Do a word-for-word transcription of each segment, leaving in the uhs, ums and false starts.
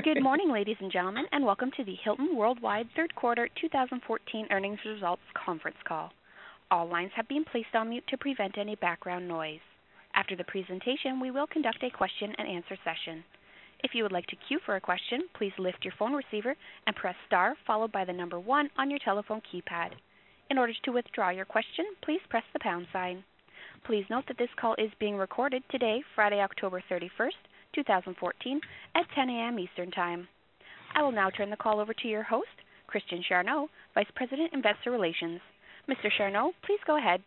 Good morning, ladies and gentlemen, and welcome to the Hilton Worldwide Third Quarter twenty fourteen Earnings Results Conference Call. All lines have been placed on mute to prevent any background noise. After the presentation, we will conduct a question-and-answer session. If you would like to queue for a question, please lift your phone receiver and press star followed by the number one on your telephone keypad. In order to withdraw your question, please press the pound sign. Please note that this call is being recorded today, Friday, October thirty-first, twenty fourteen, at ten a.m. Eastern Time. I will now turn the call over to your host, Christian Charneau, Vice President, Investor Relations. Mister Charneau, please go ahead.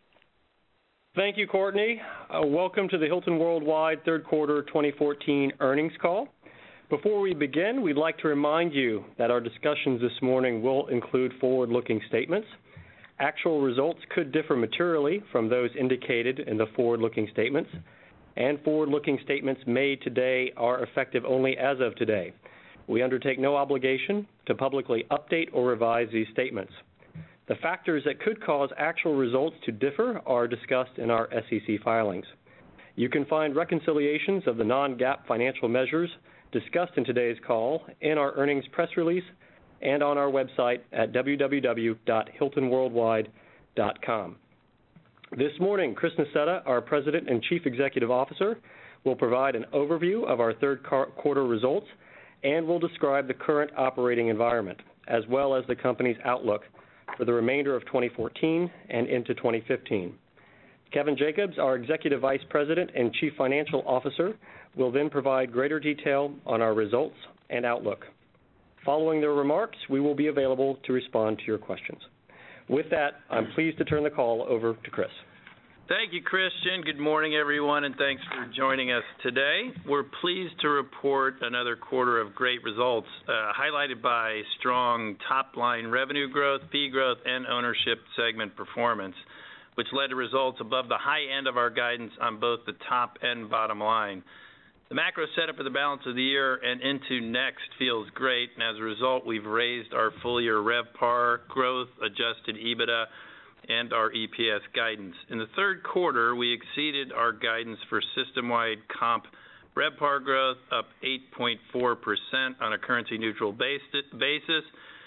Thank you, Courtney. Uh, welcome to the Hilton Worldwide Third Quarter twenty fourteen Earnings Call. Before we begin, we'd like to remind you that our discussions this morning will include forward-looking statements. Actual results could differ materially from those indicated in the forward-looking statements, and forward-looking statements made today are effective only as of today. We undertake no obligation to publicly update or revise these statements. The factors that could cause actual results to differ are discussed in our S E C filings. You can find reconciliations of the non-GAAP financial measures discussed in today's call in our earnings press release and on our website at w w w dot hilton worldwide dot com. This morning, Chris Nassetta, our President and Chief Executive Officer, will provide an overview of our third quarter results and will describe the current operating environment, as well as the company's outlook for the remainder of twenty fourteen and into twenty fifteen. Kevin Jacobs, our Executive Vice President and Chief Financial Officer, will then provide greater detail on our results and outlook. Following their remarks, we will be available to respond to your questions. With that, I'm pleased to turn the call over to Chris. Thank you, Christian. Good morning, everyone, and thanks for joining us today. We're pleased to report another quarter of great results, uh, highlighted by strong top-line revenue growth, fee growth, and ownership segment performance, which led to results above the high end of our guidance on both the top and bottom line. The macro setup for the balance of the year and into next feels great, and as a result, we've raised our full-year RevPAR growth, adjusted EBITDA, and our E P S guidance. In the third quarter, we exceeded our guidance for system-wide comp RevPAR growth, up eight point four percent on a currency-neutral basis,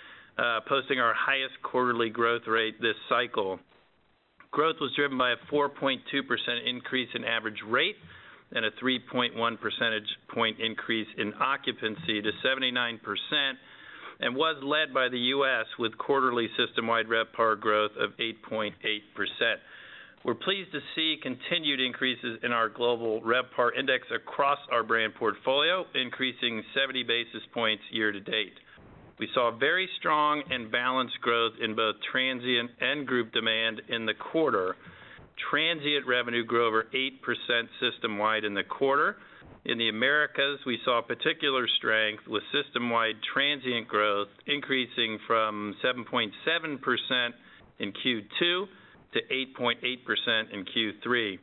uh, posting our highest quarterly growth rate this cycle. Growth was driven by a four point two percent increase in average rate and a three point one percentage point increase in occupancy to seventy-nine percent, and was led by the U S with quarterly system-wide RevPAR growth of eight point eight percent. We're pleased to see continued increases in our global RevPAR index across our brand portfolio, increasing seventy basis points year to date. We saw very strong and balanced growth in both transient and group demand in the quarter. Transient revenue grew over eight percent system-wide in the quarter. In the Americas, we saw particular strength with system-wide transient growth increasing from seven point seven percent in Q two to eight point eight percent in Q three.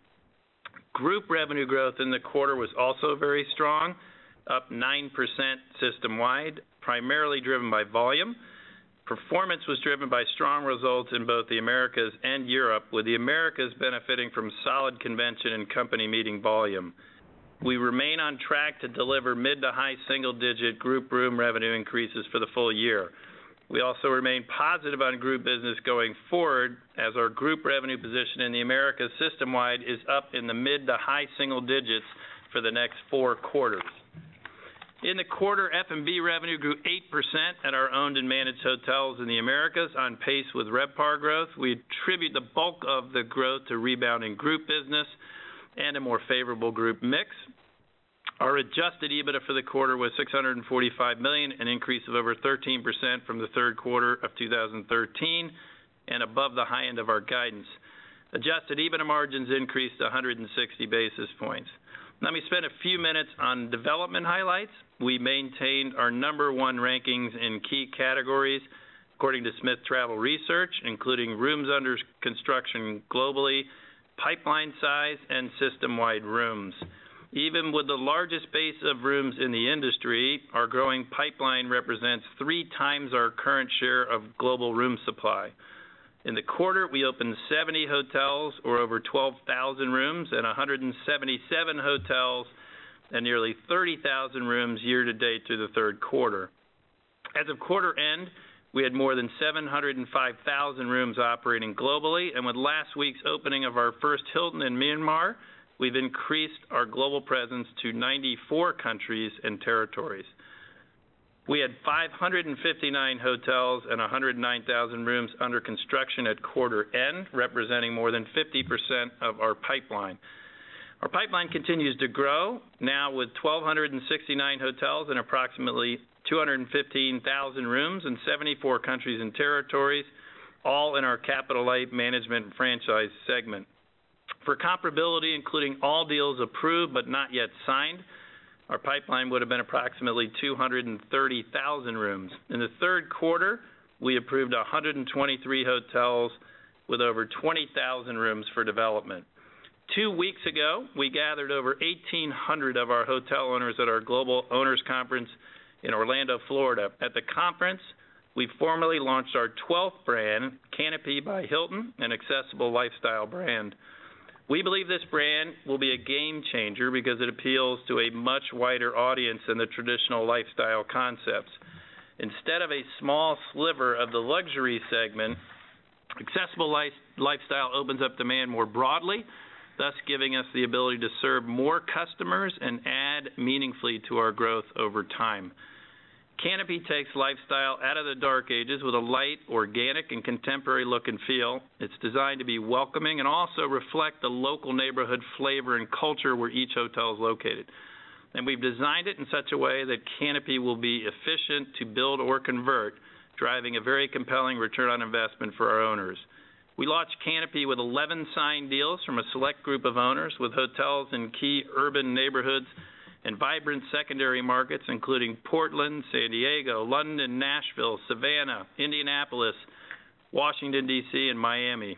Group revenue growth in the quarter was also very strong, up nine percent system-wide, primarily driven by volume. Performance was driven by strong results in both the Americas and Europe, with the Americas benefiting from solid convention and company meeting volume. We remain on track to deliver mid to high single-digit group room revenue increases for the full year. We also remain positive on group business going forward, as our group revenue position in the Americas system-wide is up in the mid to high single digits for the next four quarters. In the quarter, F and B revenue grew eight percent at our owned and managed hotels in the Americas, on pace with RevPAR growth. We attribute the bulk of the growth to rebounding group business and a more favorable group mix. Our adjusted EBITDA for the quarter was six hundred forty-five million dollars, an increase of over thirteen percent from the third quarter of two thousand thirteen, and above the high end of our guidance. Adjusted EBITDA margins increased one hundred sixty basis points. Let me spend a few minutes on development highlights. We maintained our number one rankings in key categories, according to Smith Travel Research, including rooms under construction globally, pipeline size, and system-wide rooms. Even with the largest base of rooms in the industry, our growing pipeline represents three times our current share of global room supply. In the quarter, we opened seventy hotels, or over twelve thousand rooms, and one hundred seventy-seven hotels, and nearly thirty thousand rooms year-to-date through the third quarter. As of quarter end, we had more than seven hundred five thousand rooms operating globally, and with last week's opening of our first Hilton in Myanmar, we've increased our global presence to ninety-four countries and territories. We had five hundred fifty-nine hotels and one hundred nine thousand rooms under construction at quarter end, representing more than fifty percent of our pipeline. Our pipeline continues to grow, now with one thousand two hundred sixty-nine hotels and approximately two hundred fifteen thousand rooms in seventy-four countries and territories, all in our capital-light management and franchise segment. For comparability, including all deals approved but not yet signed, our pipeline would have been approximately two hundred thirty thousand rooms. In the third quarter, we approved one hundred twenty-three hotels with over twenty thousand rooms for development. Two weeks ago, we gathered over eighteen hundred of our hotel owners at our Global Owners Conference in Orlando, Florida. At the conference, we formally launched our twelfth brand, Canopy by Hilton, an accessible lifestyle brand. We believe this brand will be a game changer because it appeals to a much wider audience than the traditional lifestyle concepts. Instead of a small sliver of the luxury segment, accessible life, lifestyle opens up demand more broadly, thus giving us the ability to serve more customers and add meaningfully to our growth over time. Canopy takes lifestyle out of the dark ages with a light, organic, and contemporary look and feel. It's designed to be welcoming and also reflect the local neighborhood flavor and culture where each hotel is located. And we've designed it in such a way that Canopy will be efficient to build or convert, driving a very compelling return on investment for our owners. We launched Canopy with eleven signed deals from a select group of owners with hotels in key urban neighborhoods and vibrant secondary markets, including Portland, San Diego, London, Nashville, Savannah, Indianapolis, Washington, D C, and Miami.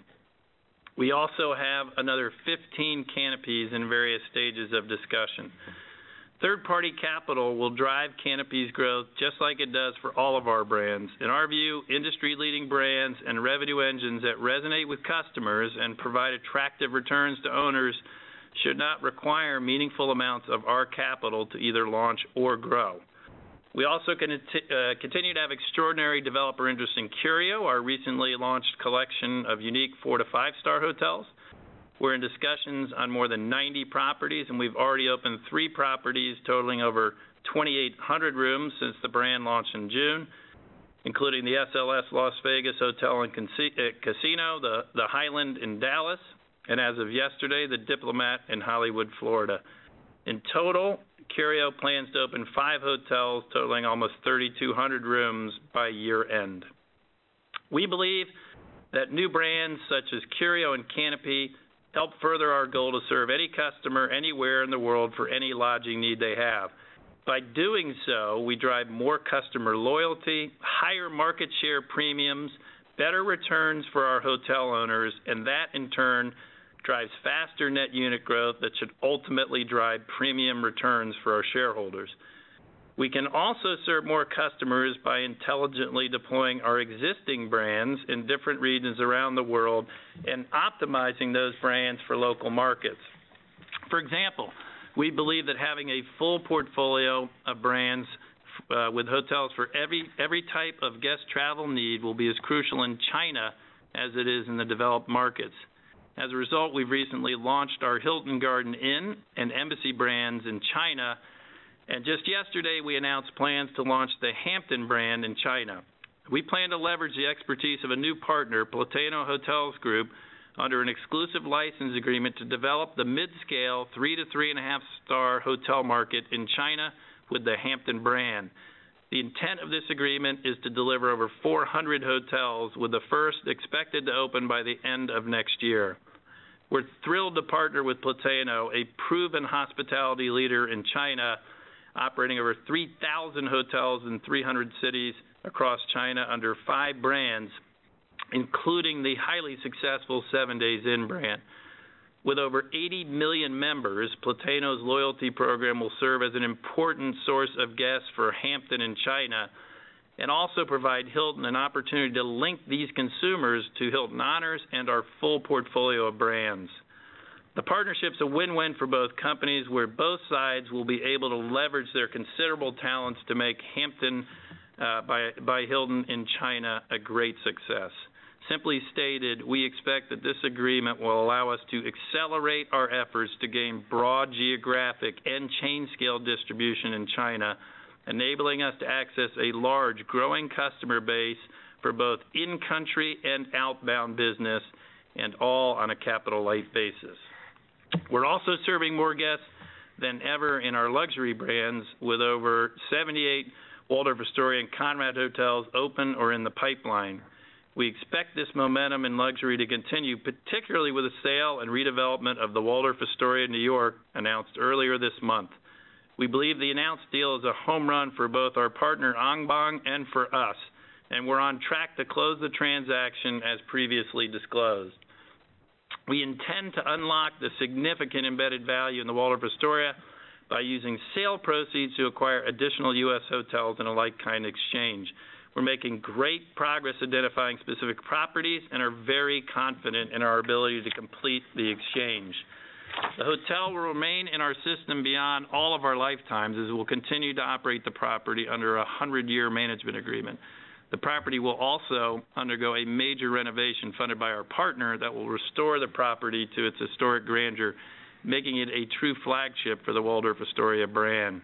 We also have another fifteen Canopies in various stages of discussion. Third-party capital will drive Canopy's growth just like it does for all of our brands. In our view, industry-leading brands and revenue engines that resonate with customers and provide attractive returns to owners should not require meaningful amounts of our capital to either launch or grow. We also can, uh, continue to have extraordinary developer interest in Curio, our recently launched collection of unique four to five star hotels. We're in discussions on more than ninety properties, and we've already opened three properties totaling over twenty-eight hundred rooms since the brand launched in June, including the S L S Las Vegas Hotel and Casino, the, the Highland in Dallas, and as of yesterday, the Diplomat in Hollywood, Florida. In total, Curio plans to open five hotels totaling almost thirty-two hundred rooms by year end. We believe that new brands such as Curio and Canopy help further our goal to serve any customer anywhere in the world for any lodging need they have. By doing so, we drive more customer loyalty, higher market share premiums, better returns for our hotel owners, and that in turn drives faster net unit growth that should ultimately drive premium returns for our shareholders. We can also serve more customers by intelligently deploying our existing brands in different regions around the world and optimizing those brands for local markets. For example, we believe that having a full portfolio of brands uh, with hotels for every, every type of guest travel need will be as crucial in China as it is in the developed markets. As a result, we've recently launched our Hilton Garden Inn and Embassy brands in China, and just yesterday we announced plans to launch the Hampton brand in China. We plan to leverage the expertise of a new partner, Plateno Hotels Group, under an exclusive license agreement to develop the mid-scale three to three and a half star hotel market in China with the Hampton brand. The intent of this agreement is to deliver over four hundred hotels, with the first expected to open by the end of next year. We're thrilled to partner with Plateno, a proven hospitality leader in China, operating over three thousand hotels in three hundred cities across China under five brands, including the highly successful Seven Days Inn brand. With over eighty million members, Plateno's loyalty program will serve as an important source of guests for Hampton in China and also provide Hilton an opportunity to link these consumers to Hilton Honors and our full portfolio of brands. The partnership's a win-win for both companies, where both sides will be able to leverage their considerable talents to make Hampton uh, by, by Hilton in China a great success. Simply stated, we expect that this agreement will allow us to accelerate our efforts to gain broad geographic and chain-scale distribution in China, enabling us to access a large, growing customer base for both in-country and outbound business, and all on a capital-light basis. We're also serving more guests than ever in our luxury brands, with over seventy-eight Waldorf Astoria and Conrad hotels open or in the pipeline. We expect this momentum in luxury to continue, particularly with the sale and redevelopment of the Waldorf Astoria New York announced earlier this month. We believe the announced deal is a home run for both our partner Angbang and for us, and we're on track to close the transaction as previously disclosed. We intend to unlock the significant embedded value in the Waldorf Astoria by using sale proceeds to acquire additional U S hotels in a like-kind exchange. We're making great progress identifying specific properties and are very confident in our ability to complete the exchange. The hotel will remain in our system beyond all of our lifetimes, as we'll continue to operate the property under a hundred-year management agreement. The property will also undergo a major renovation funded by our partner that will restore the property to its historic grandeur, making it a true flagship for the Waldorf Astoria brand.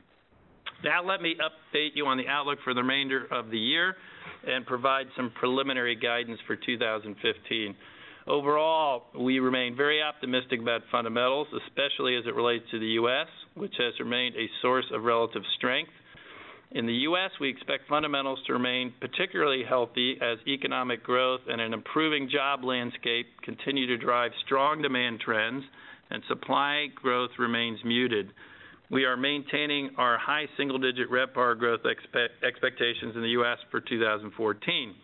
Now let me update you on the outlook for the remainder of the year and provide some preliminary guidance for two thousand fifteen. Overall, we remain very optimistic about fundamentals, especially as it relates to the U S, which has remained a source of relative strength. In the U S, we expect fundamentals to remain particularly healthy as economic growth and an improving job landscape continue to drive strong demand trends, and supply growth remains muted. We are maintaining our high single-digit RevPAR growth expect expectations in the U S for two thousand fourteen.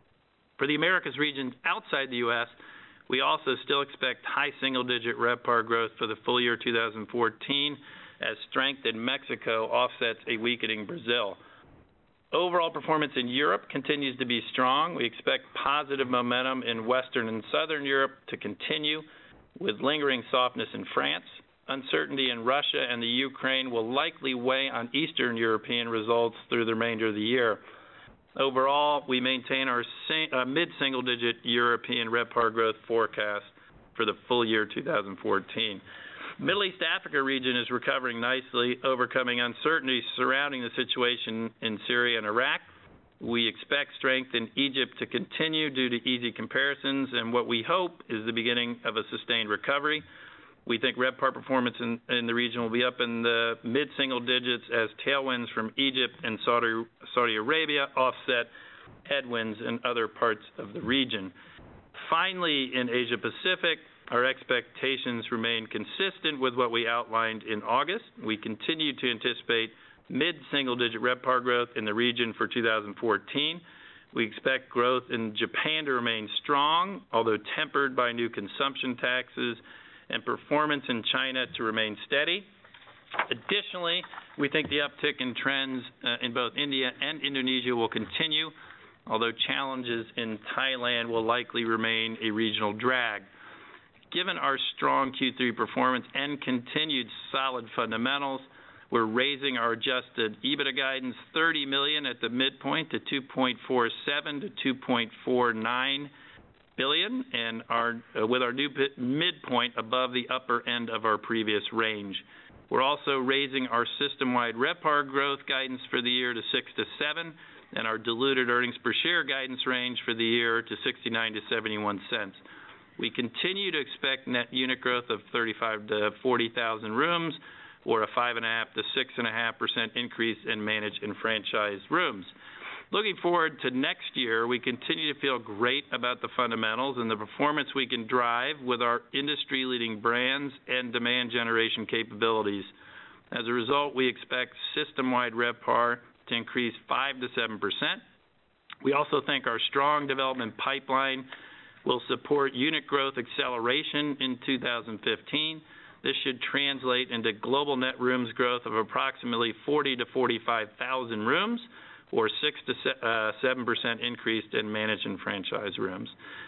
For the Americas region outside the U S, we also still expect high single-digit RevPAR growth for the full year two thousand fourteen, as strength in Mexico offsets a weakening Brazil. Overall performance in Europe continues to be strong. We expect positive momentum in Western and Southern Europe to continue, with lingering softness in France. Uncertainty in Russia and the Ukraine will likely weigh on Eastern European results through the remainder of the year. Overall, we maintain our uh, mid-single-digit European RevPAR growth forecast for the full year two thousand fourteen. Middle East Africa region is recovering nicely, overcoming uncertainty surrounding the situation in Syria and Iraq. We expect strength in Egypt to continue due to easy comparisons and what we hope is the beginning of a sustained recovery. We think RevPAR performance in, in the region will be up in the mid-single digits as tailwinds from Egypt and Saudi, Saudi Arabia offset headwinds in other parts of the region. Finally, in Asia Pacific, our expectations remain consistent with what we outlined in August. We continue to anticipate mid-single-digit RevPAR growth in the region for two thousand fourteen. We expect growth in Japan to remain strong, although tempered by new consumption taxes, and performance in China to remain steady. Additionally, we think the uptick in trends uh, in both India and Indonesia will continue, although challenges in Thailand will likely remain a regional drag. Given our strong Q three performance and continued solid fundamentals, we're raising our adjusted EBITDA guidance thirty million dollars at the midpoint to two point four seven to two point four nine billion dollars, and our uh, with our new midpoint above the upper end of our previous range. We're also raising our system-wide RevPAR growth guidance for the year to six to seven, and our diluted earnings per share guidance range for the year to sixty-nine to seventy-one cents. We continue to expect net unit growth of thirty-five to forty thousand rooms, or a five point five to six point five percent increase in managed and franchised rooms. Looking forward to next year, we continue to feel great about the fundamentals and the performance we can drive with our industry-leading brands and demand generation capabilities. As a result, we expect system-wide RevPAR to increase five to seven percent. We also think our strong development pipeline will support unit growth acceleration in two thousand fifteen. This should translate into global net rooms growth of approximately forty to forty-five thousand rooms, or six to seven percent increase in managed and franchise rooms.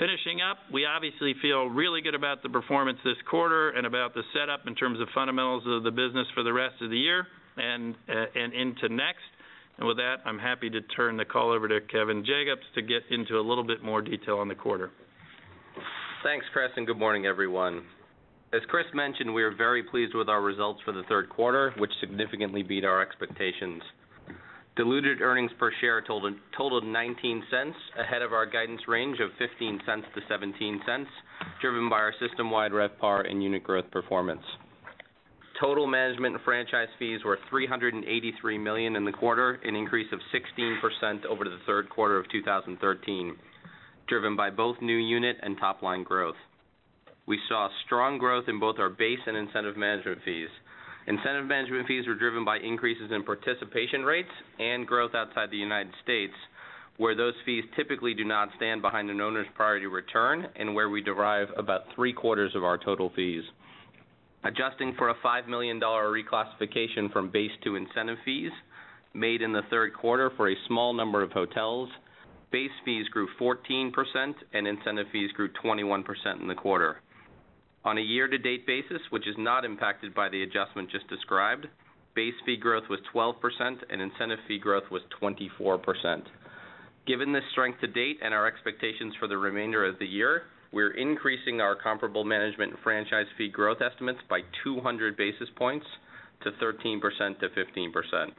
Finishing up, we obviously feel really good about the performance this quarter and about the setup in terms of fundamentals of the business for the rest of the year and uh, and into next. And with that, I'm happy to turn the call over to Kevin Jacobs to get into a little bit more detail on the quarter. Thanks, Chris, and good morning, everyone. As Chris mentioned, we are very pleased with our results for the third quarter, which significantly beat our expectations. Diluted earnings per share totaled, totaled nineteen cents, ahead of our guidance range of fifteen cents to seventeen cents, driven by our system-wide RevPAR and unit growth performance. Total management and franchise fees were three hundred eighty-three million dollars in the quarter, an increase of sixteen percent over the third quarter of two thousand thirteen, driven by both new unit and top-line growth. We saw strong growth in both our base and incentive management fees. Incentive management fees were driven by increases in participation rates and growth outside the United States, where those fees typically do not stand behind an owner's priority return and where we derive about three-quarters of our total fees. Adjusting for a five million dollars reclassification from base to incentive fees made in the third quarter for a small number of hotels, base fees grew fourteen percent and incentive fees grew twenty-one percent in the quarter. On a year-to-date basis, which is not impacted by the adjustment just described, base fee growth was twelve percent and incentive fee growth was twenty-four percent. Given this strength to date and our expectations for the remainder of the year, we're increasing our comparable management and franchise fee growth estimates by two hundred basis points to thirteen percent to fifteen percent.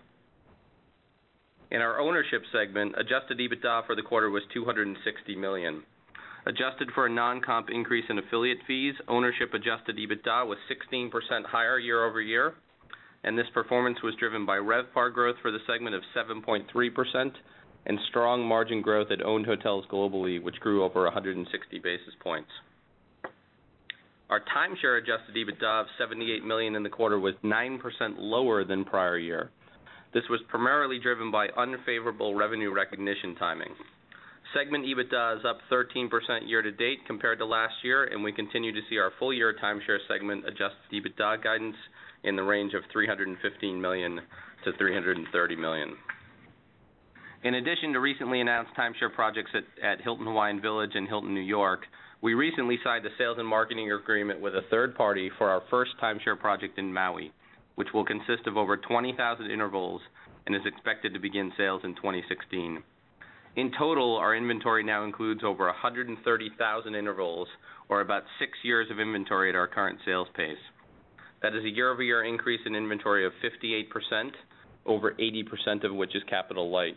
In our ownership segment, adjusted EBITDA for the quarter was two hundred sixty million dollars. Adjusted for a non-comp increase in affiliate fees, ownership adjusted EBITDA was sixteen percent higher year over year, and this performance was driven by RevPAR growth for the segment of seven point three percent and strong margin growth at owned hotels globally, which grew over one hundred sixty basis points. Our timeshare adjusted EBITDA of seventy-eight million dollars in the quarter was nine percent lower than prior year. This was primarily driven by unfavorable revenue recognition timing. Segment EBITDA is up thirteen percent year-to-date compared to last year, and we continue to see our full-year timeshare segment adjusted EBITDA guidance in the range of three hundred fifteen million dollars to three hundred thirty million dollars. In addition to recently announced timeshare projects at, at Hilton Hawaiian Village and Hilton New York, we recently signed a sales and marketing agreement with a third party for our first timeshare project in Maui, which will consist of over twenty thousand intervals and is expected to begin sales in twenty sixteen. In total, our inventory now includes over one hundred thirty thousand intervals, or about six years of inventory at our current sales pace. That is a year-over-year increase in inventory of fifty-eight percent, over eighty percent of which is capital light.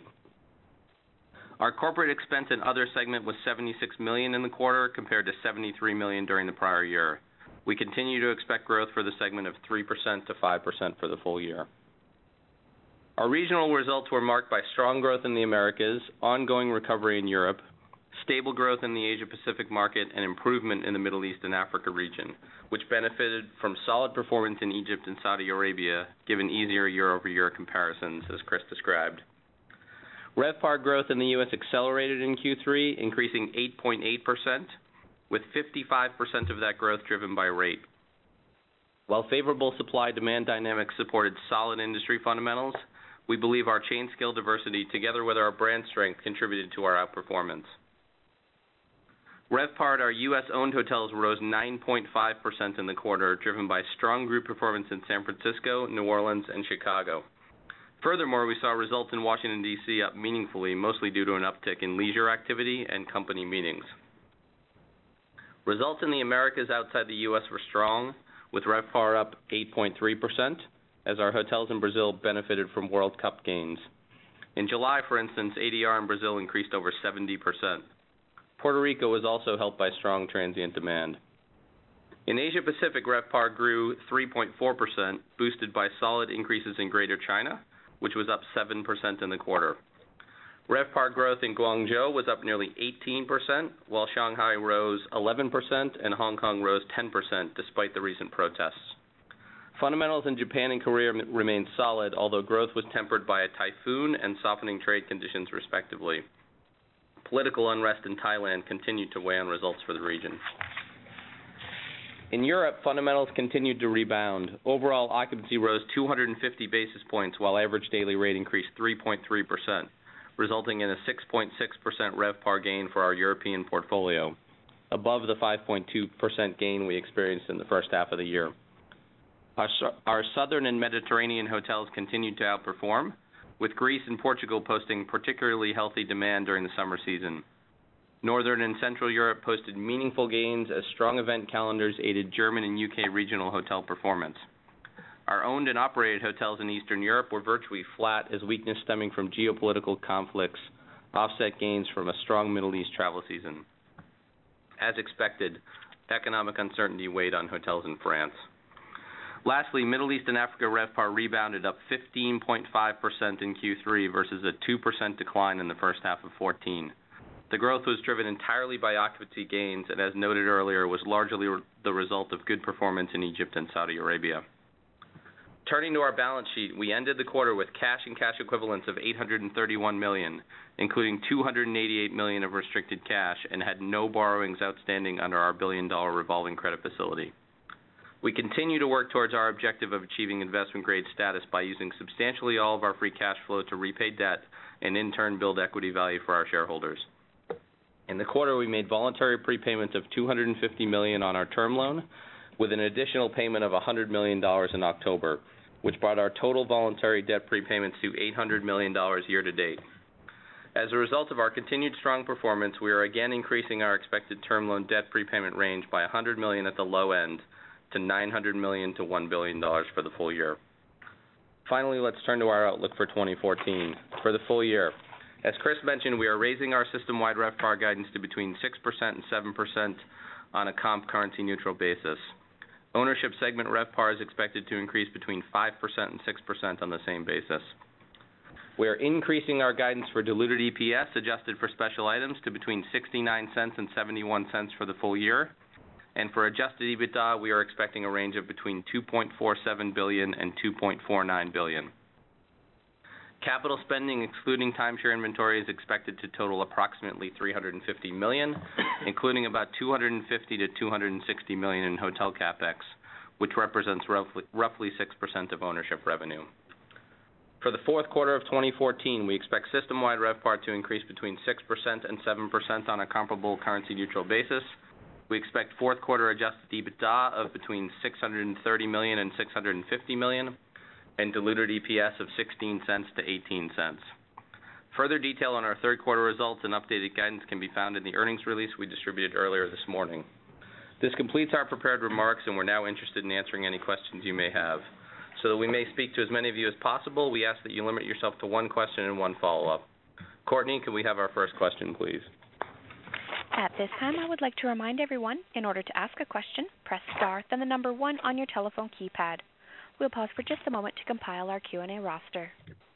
Our corporate expense and other segment was seventy-six million dollars in the quarter compared to seventy-three million dollars during the prior year. We continue to expect growth for the segment of three percent to five percent for the full year. Our regional results were marked by strong growth in the Americas, ongoing recovery in Europe, stable growth in the Asia-Pacific market, and improvement in the Middle East and Africa region, which benefited from solid performance in Egypt and Saudi Arabia, given easier year-over-year comparisons, as Chris described. RevPAR growth in the U S accelerated in Q three, increasing eight point eight percent, with fifty-five percent of that growth driven by rate. While favorable supply-demand dynamics supported solid industry fundamentals, we believe our chain scale diversity, together with our brand strength, contributed to our outperformance. RevPAR at our U S-owned hotels rose nine point five percent in the quarter, driven by strong group performance in San Francisco, New Orleans, and Chicago. Furthermore, we saw results in Washington, D C up meaningfully, mostly due to an uptick in leisure activity and company meetings. Results in the Americas outside the U S were strong, with RevPAR up eight point three percent, as our hotels in Brazil benefited from World Cup gains. In July, for instance, A D R in Brazil increased over seventy percent. Puerto Rico was also helped by strong transient demand. In Asia-Pacific, RevPAR grew three point four percent, boosted by solid increases in Greater China, which was up seven percent in the quarter. RevPAR growth in Guangzhou was up nearly eighteen percent, while Shanghai rose eleven percent and Hong Kong rose ten percent, despite the recent protests. Fundamentals in Japan and Korea remained solid, although growth was tempered by a typhoon and softening trade conditions, respectively. Political unrest in Thailand continued to weigh on results for the region. In Europe, fundamentals continued to rebound. Overall occupancy rose two hundred fifty basis points, while average daily rate increased three point three percent, resulting in a six point six percent RevPAR gain for our European portfolio. above the five point two percent gain we experienced in the first half of the year. Our, our southern and Mediterranean hotels continued to outperform, with Greece and Portugal posting particularly healthy demand during the summer season. Northern and Central Europe posted meaningful gains as strong event calendars aided German and U K regional hotel performance. Our owned and operated hotels in Eastern Europe were virtually flat as weakness stemming from geopolitical conflicts offset gains from a strong Middle East travel season. As expected, economic uncertainty weighed on hotels in France. Lastly, Middle East and Africa RevPAR rebounded up fifteen point five percent in Q three versus a two percent decline in the first half of fourteen. The growth was driven entirely by occupancy gains and, as noted earlier, was largely the result of good performance in Egypt and Saudi Arabia. Turning to our balance sheet, we ended the quarter with cash and cash equivalents of eight hundred thirty-one million dollars, including two hundred eighty-eight million dollars of restricted cash, and had no borrowings outstanding under our billion-dollar revolving credit facility. We continue to work towards our objective of achieving investment-grade status by using substantially all of our free cash flow to repay debt and in turn build equity value for our shareholders. In the quarter, we made voluntary prepayments of two hundred fifty million dollars on our term loan, with an additional payment of one hundred million dollars in October, which brought our total voluntary debt prepayments to eight hundred million dollars year to date. As a result of our continued strong performance, we are again increasing our expected term loan debt prepayment range by one hundred million dollars at the low end to nine hundred million dollars to one billion dollars for the full year. Finally, let's turn to our outlook for twenty fourteen. For the full year, as Chris mentioned, we are raising our system-wide RevPAR guidance to between six percent and seven percent on a comp currency-neutral basis. Ownership segment RevPAR is expected to increase between five percent and six percent on the same basis. We are increasing our guidance for diluted E P S adjusted for special items to between sixty-nine cents and seventy-one cents for the full year. And for adjusted EBITDA, we are expecting a range of between two point four seven billion dollars and two point four nine billion dollars. Capital spending, excluding timeshare inventory, is expected to total approximately three hundred fifty million dollars, including about two hundred fifty to two hundred sixty million dollars in hotel capex, which represents roughly, roughly six percent of ownership revenue. For the fourth quarter of twenty fourteen, we expect system-wide RevPAR to increase between six percent and seven percent on a comparable currency-neutral basis. We expect fourth quarter adjusted EBITDA of between six hundred thirty million dollars and six hundred fifty million dollars, and diluted E P S of sixteen cents to eighteen cents. Further detail on our third quarter results and updated guidance can be found in the earnings release we distributed earlier this morning. This completes our prepared remarks, and we're now interested in answering any questions you may have. So that we may speak to as many of you as possible, we ask that you limit yourself to one question and one follow-up. Courtney, can we have our first question, please? At this time, I would like to remind everyone, in order to ask a question, press star, then the number one on your telephone keypad. We'll pause for just a moment to compile our Q and A roster.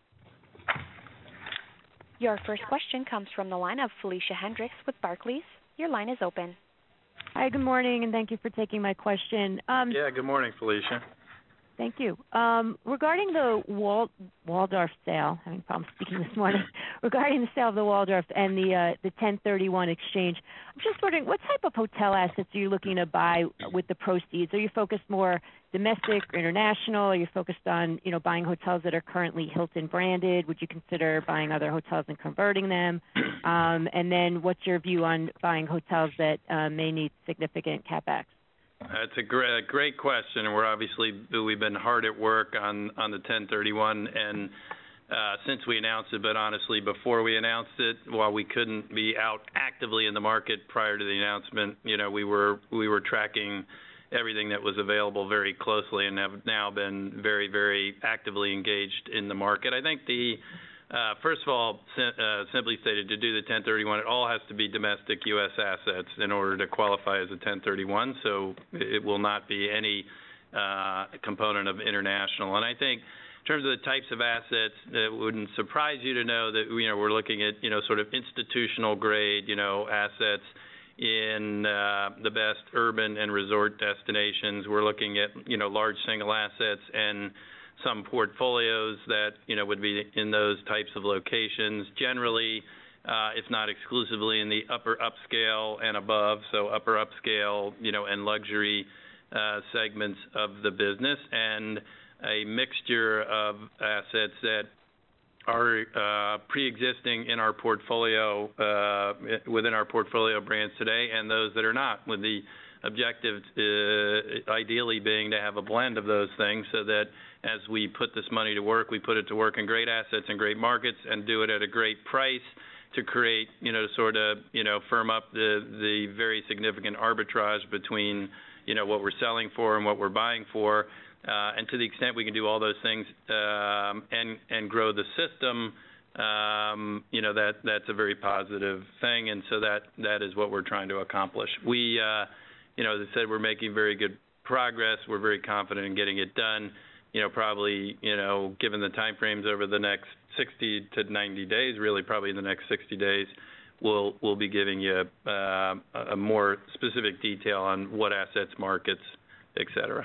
Your first question comes from the line of Felicia Hendricks with Barclays. Your line is open. Hi, good morning, and thank you for taking my question. Um, yeah, good morning, Felicia. Thank you. Um, regarding the Wal- Waldorf sale, having problems speaking this morning, regarding the sale of the Waldorf and the uh, the ten thirty-one exchange, I'm just wondering, what type of hotel assets are you looking to buy with the proceeds? Are you focused more domestic or international? Are you focused on, you know, buying hotels that are currently Hilton branded? Would you consider buying other hotels and converting them? Um, and then what's your view on buying hotels that uh, may need significant capex? That's a great, great question, and we're obviously we've been hard at work on, on the ten thirty-one, and uh, since we announced it, but honestly, before we announced it, while we couldn't be out actively in the market prior to the announcement, you know, we were we were tracking everything that was available very closely, and have now been very, very actively engaged in the market. I think the Uh, first of all, sim- uh, simply stated, to do the ten thirty-one, it all has to be domestic U S assets in order to qualify as a ten thirty-one, so it will not be any uh, component of international. And I think in terms of the types of assets, it wouldn't surprise you to know that, you know, we're looking at, you know, sort of institutional grade, you know, assets in uh, the best urban and resort destinations. We're looking at, you know, large single assets and some portfolios that, you know, would be in those types of locations, generally, uh, if not exclusively, in the upper upscale and above, so upper upscale, you know, and luxury uh, segments of the business, and a mixture of assets that are uh, pre-existing in our portfolio, uh, within our portfolio brands today, and those that are not, with the objective uh, ideally being to have a blend of those things so that as we put this money to work, we put it to work in great assets and great markets and do it at a great price to create, you know, sort of, you know, firm up the, the very significant arbitrage between, you know, what we're selling for and what we're buying for. Uh, and to the extent we can do all those things um, and and grow the system, um, you know, that that's a very positive thing. And so that that is what we're trying to accomplish. We, uh, you know, as I said, we're making very good progress. We're very confident in getting it done. You know, probably, you know, given the time frames over the next sixty to ninety days, really probably in the next sixty days, we'll we'll be giving you uh, a more specific detail on what assets, markets, et cetera.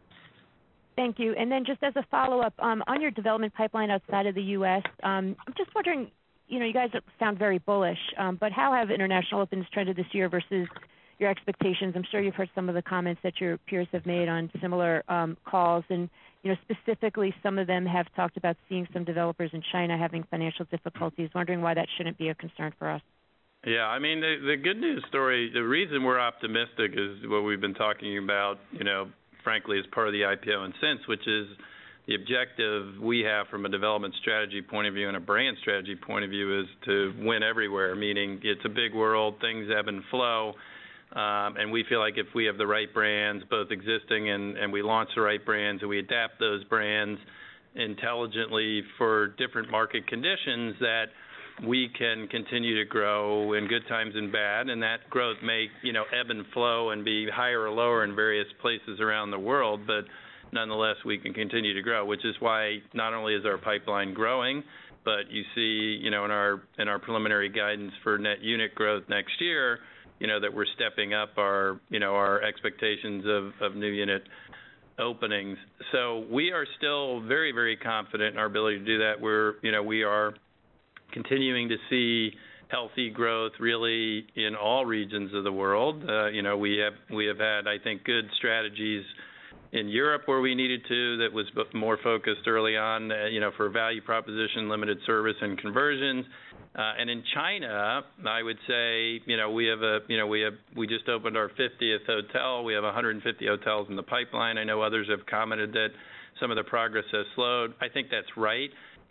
Thank you. And then just as a follow-up, um, on your development pipeline outside of the U S, um, I'm just wondering, you know, you guys sound very bullish, um, but how have international opens trended this year versus your expectations? I'm sure you've heard some of the comments that your peers have made on similar um, calls, and, you know, specifically some of them have talked about seeing some developers in China having financial difficulties, wondering why that shouldn't be a concern for us. Yeah, I mean, the, the good news story, the reason we're optimistic is what we've been talking about, you know, frankly, as part of the I P O and since, which is the objective we have from a development strategy point of view and a brand strategy point of view is to win everywhere, meaning it's a big world, things ebb and flow, um, and we feel like if we have the right brands, both existing and, and we launch the right brands and we adapt those brands intelligently for different market conditions, that we can continue to grow in good times and bad, and that growth may, you know, ebb and flow and be higher or lower in various places around the world, but nonetheless we can continue to grow, which is why not only is our pipeline growing, but you see, you know, in our in our preliminary guidance for net unit growth next year, you know, that we're stepping up our, you know, our expectations of, of new unit openings. So we are still very, very confident in our ability to do that. We're, you know, we are continuing to see healthy growth really in all regions of the world. Uh, you know, we have we have had, I think, good strategies in Europe where we needed to, that was more focused early on, uh, you know, for value proposition, limited service, and conversions. Uh, and in China, I would say, you know, we have a, you know, we have we just opened our fiftieth hotel. We have one hundred fifty hotels in the pipeline. I know others have commented that some of the progress has slowed. I think that's right.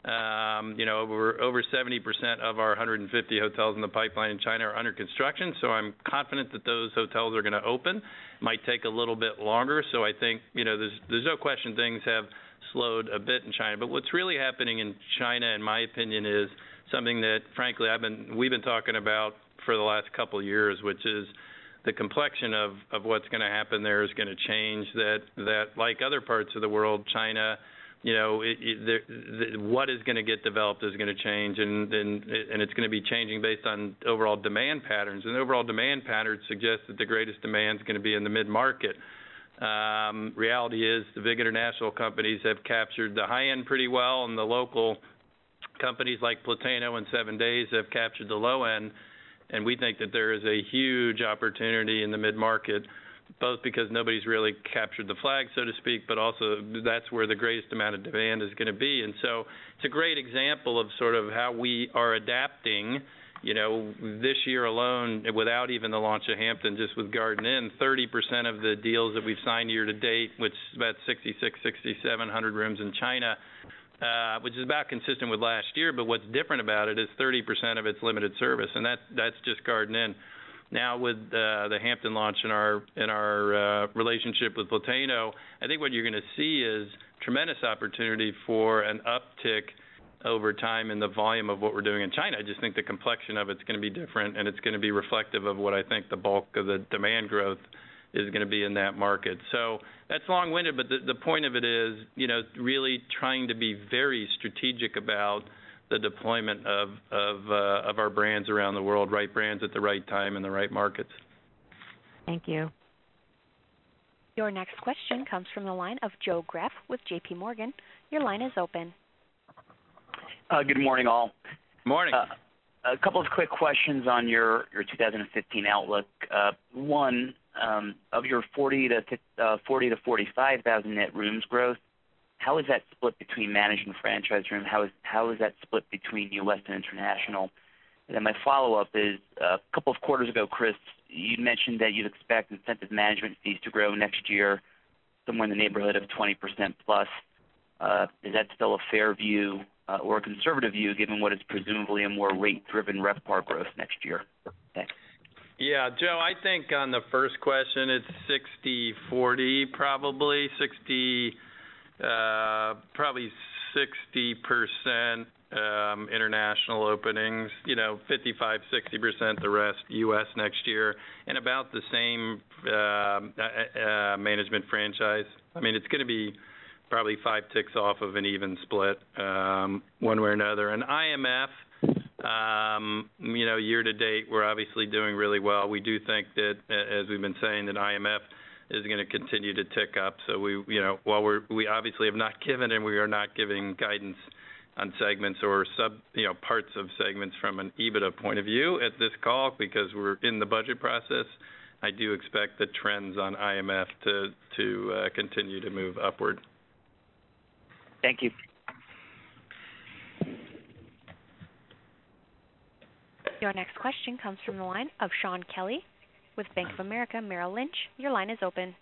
Um, you know, over over seventy percent of our one hundred fifty hotels in the pipeline in China are under construction, so I'm confident that those hotels are going to open. Might take a little bit longer, so I think, you know, there's there's no question things have slowed a bit in China. But what's really happening in China, in my opinion, is something that, frankly, I've been we've been talking about for the last couple of years, which is the complexion of, of what's going to happen there is going to change. That that like other parts of the world, China, you know, it, it, the, the, what is going to get developed is going to change, and, and and it's going to be changing based on overall demand patterns. And overall demand patterns suggest that the greatest demand is going to be in the mid-market. Um, reality is the big international companies have captured the high end pretty well, and the local companies like Plateno and Seven Days have captured the low end. And we think that there is a huge opportunity in the mid-market, both because nobody's really captured the flag, so to speak, but also that's where the greatest amount of demand is going to be. And so it's a great example of sort of how we are adapting. You know, this year alone, without even the launch of Hampton, just with Garden Inn, thirty percent of the deals that we've signed year to date, which is about sixty-six, sixty-seven hundred rooms in China, uh, which is about consistent with last year. But what's different about it is thirty percent of it's limited service, and that that's just Garden Inn. Now with uh, the Hampton launch in our in our uh, relationship with Plateno, I think what you're going to see is tremendous opportunity for an uptick over time in the volume of what we're doing in China. I just think the complexion of it's going to be different, and it's going to be reflective of what I think the bulk of the demand growth is going to be in that market. So that's long-winded, but the, the point of it is, you know, really trying to be very strategic about the deployment of of, uh, of our brands around the world, right brands at the right time in the right markets. Thank you. Your next question comes from the line of Joe Greff with J P Morgan. Your line is open. Uh, good morning, all. Morning. Uh, a couple of quick questions on your, your two thousand fifteen outlook. Uh, one, um, of your forty to forty to forty-five thousand net rooms growth, how is that split between managed and franchise room? How is how is that split between U S and international? And then my follow-up is, uh, a couple of quarters ago, Chris, you mentioned that you'd expect incentive management fees to grow next year somewhere in the neighborhood of twenty percent plus. Uh, is that still a fair view uh, or a conservative view, given what is presumably a more rate-driven RevPAR growth next year? Thanks. Yeah, Joe, I think on the first question, it's sixty forty probably. sixty, uh, probably sixty percent um, international openings, you know, fifty-five, sixty percent the rest U S next year, and about the same uh, uh, management franchise. I mean, it's going to be probably five ticks off of an even split um, one way or another. And I M F, Um, you know, year to date, we're obviously doing really well. We do think that, as we've been saying, that I M F is going to continue to tick up. So we, you know, while we're, we obviously have not given and we are not giving guidance on segments or sub, you know, parts of segments from an EBITDA point of view at this call because we're in the budget process, I do expect the trends on I M F to, to uh, continue to move upward. Thank you. Your next question comes from the line of Shaun Kelley with Bank of America Merrill Lynch. Your line is open.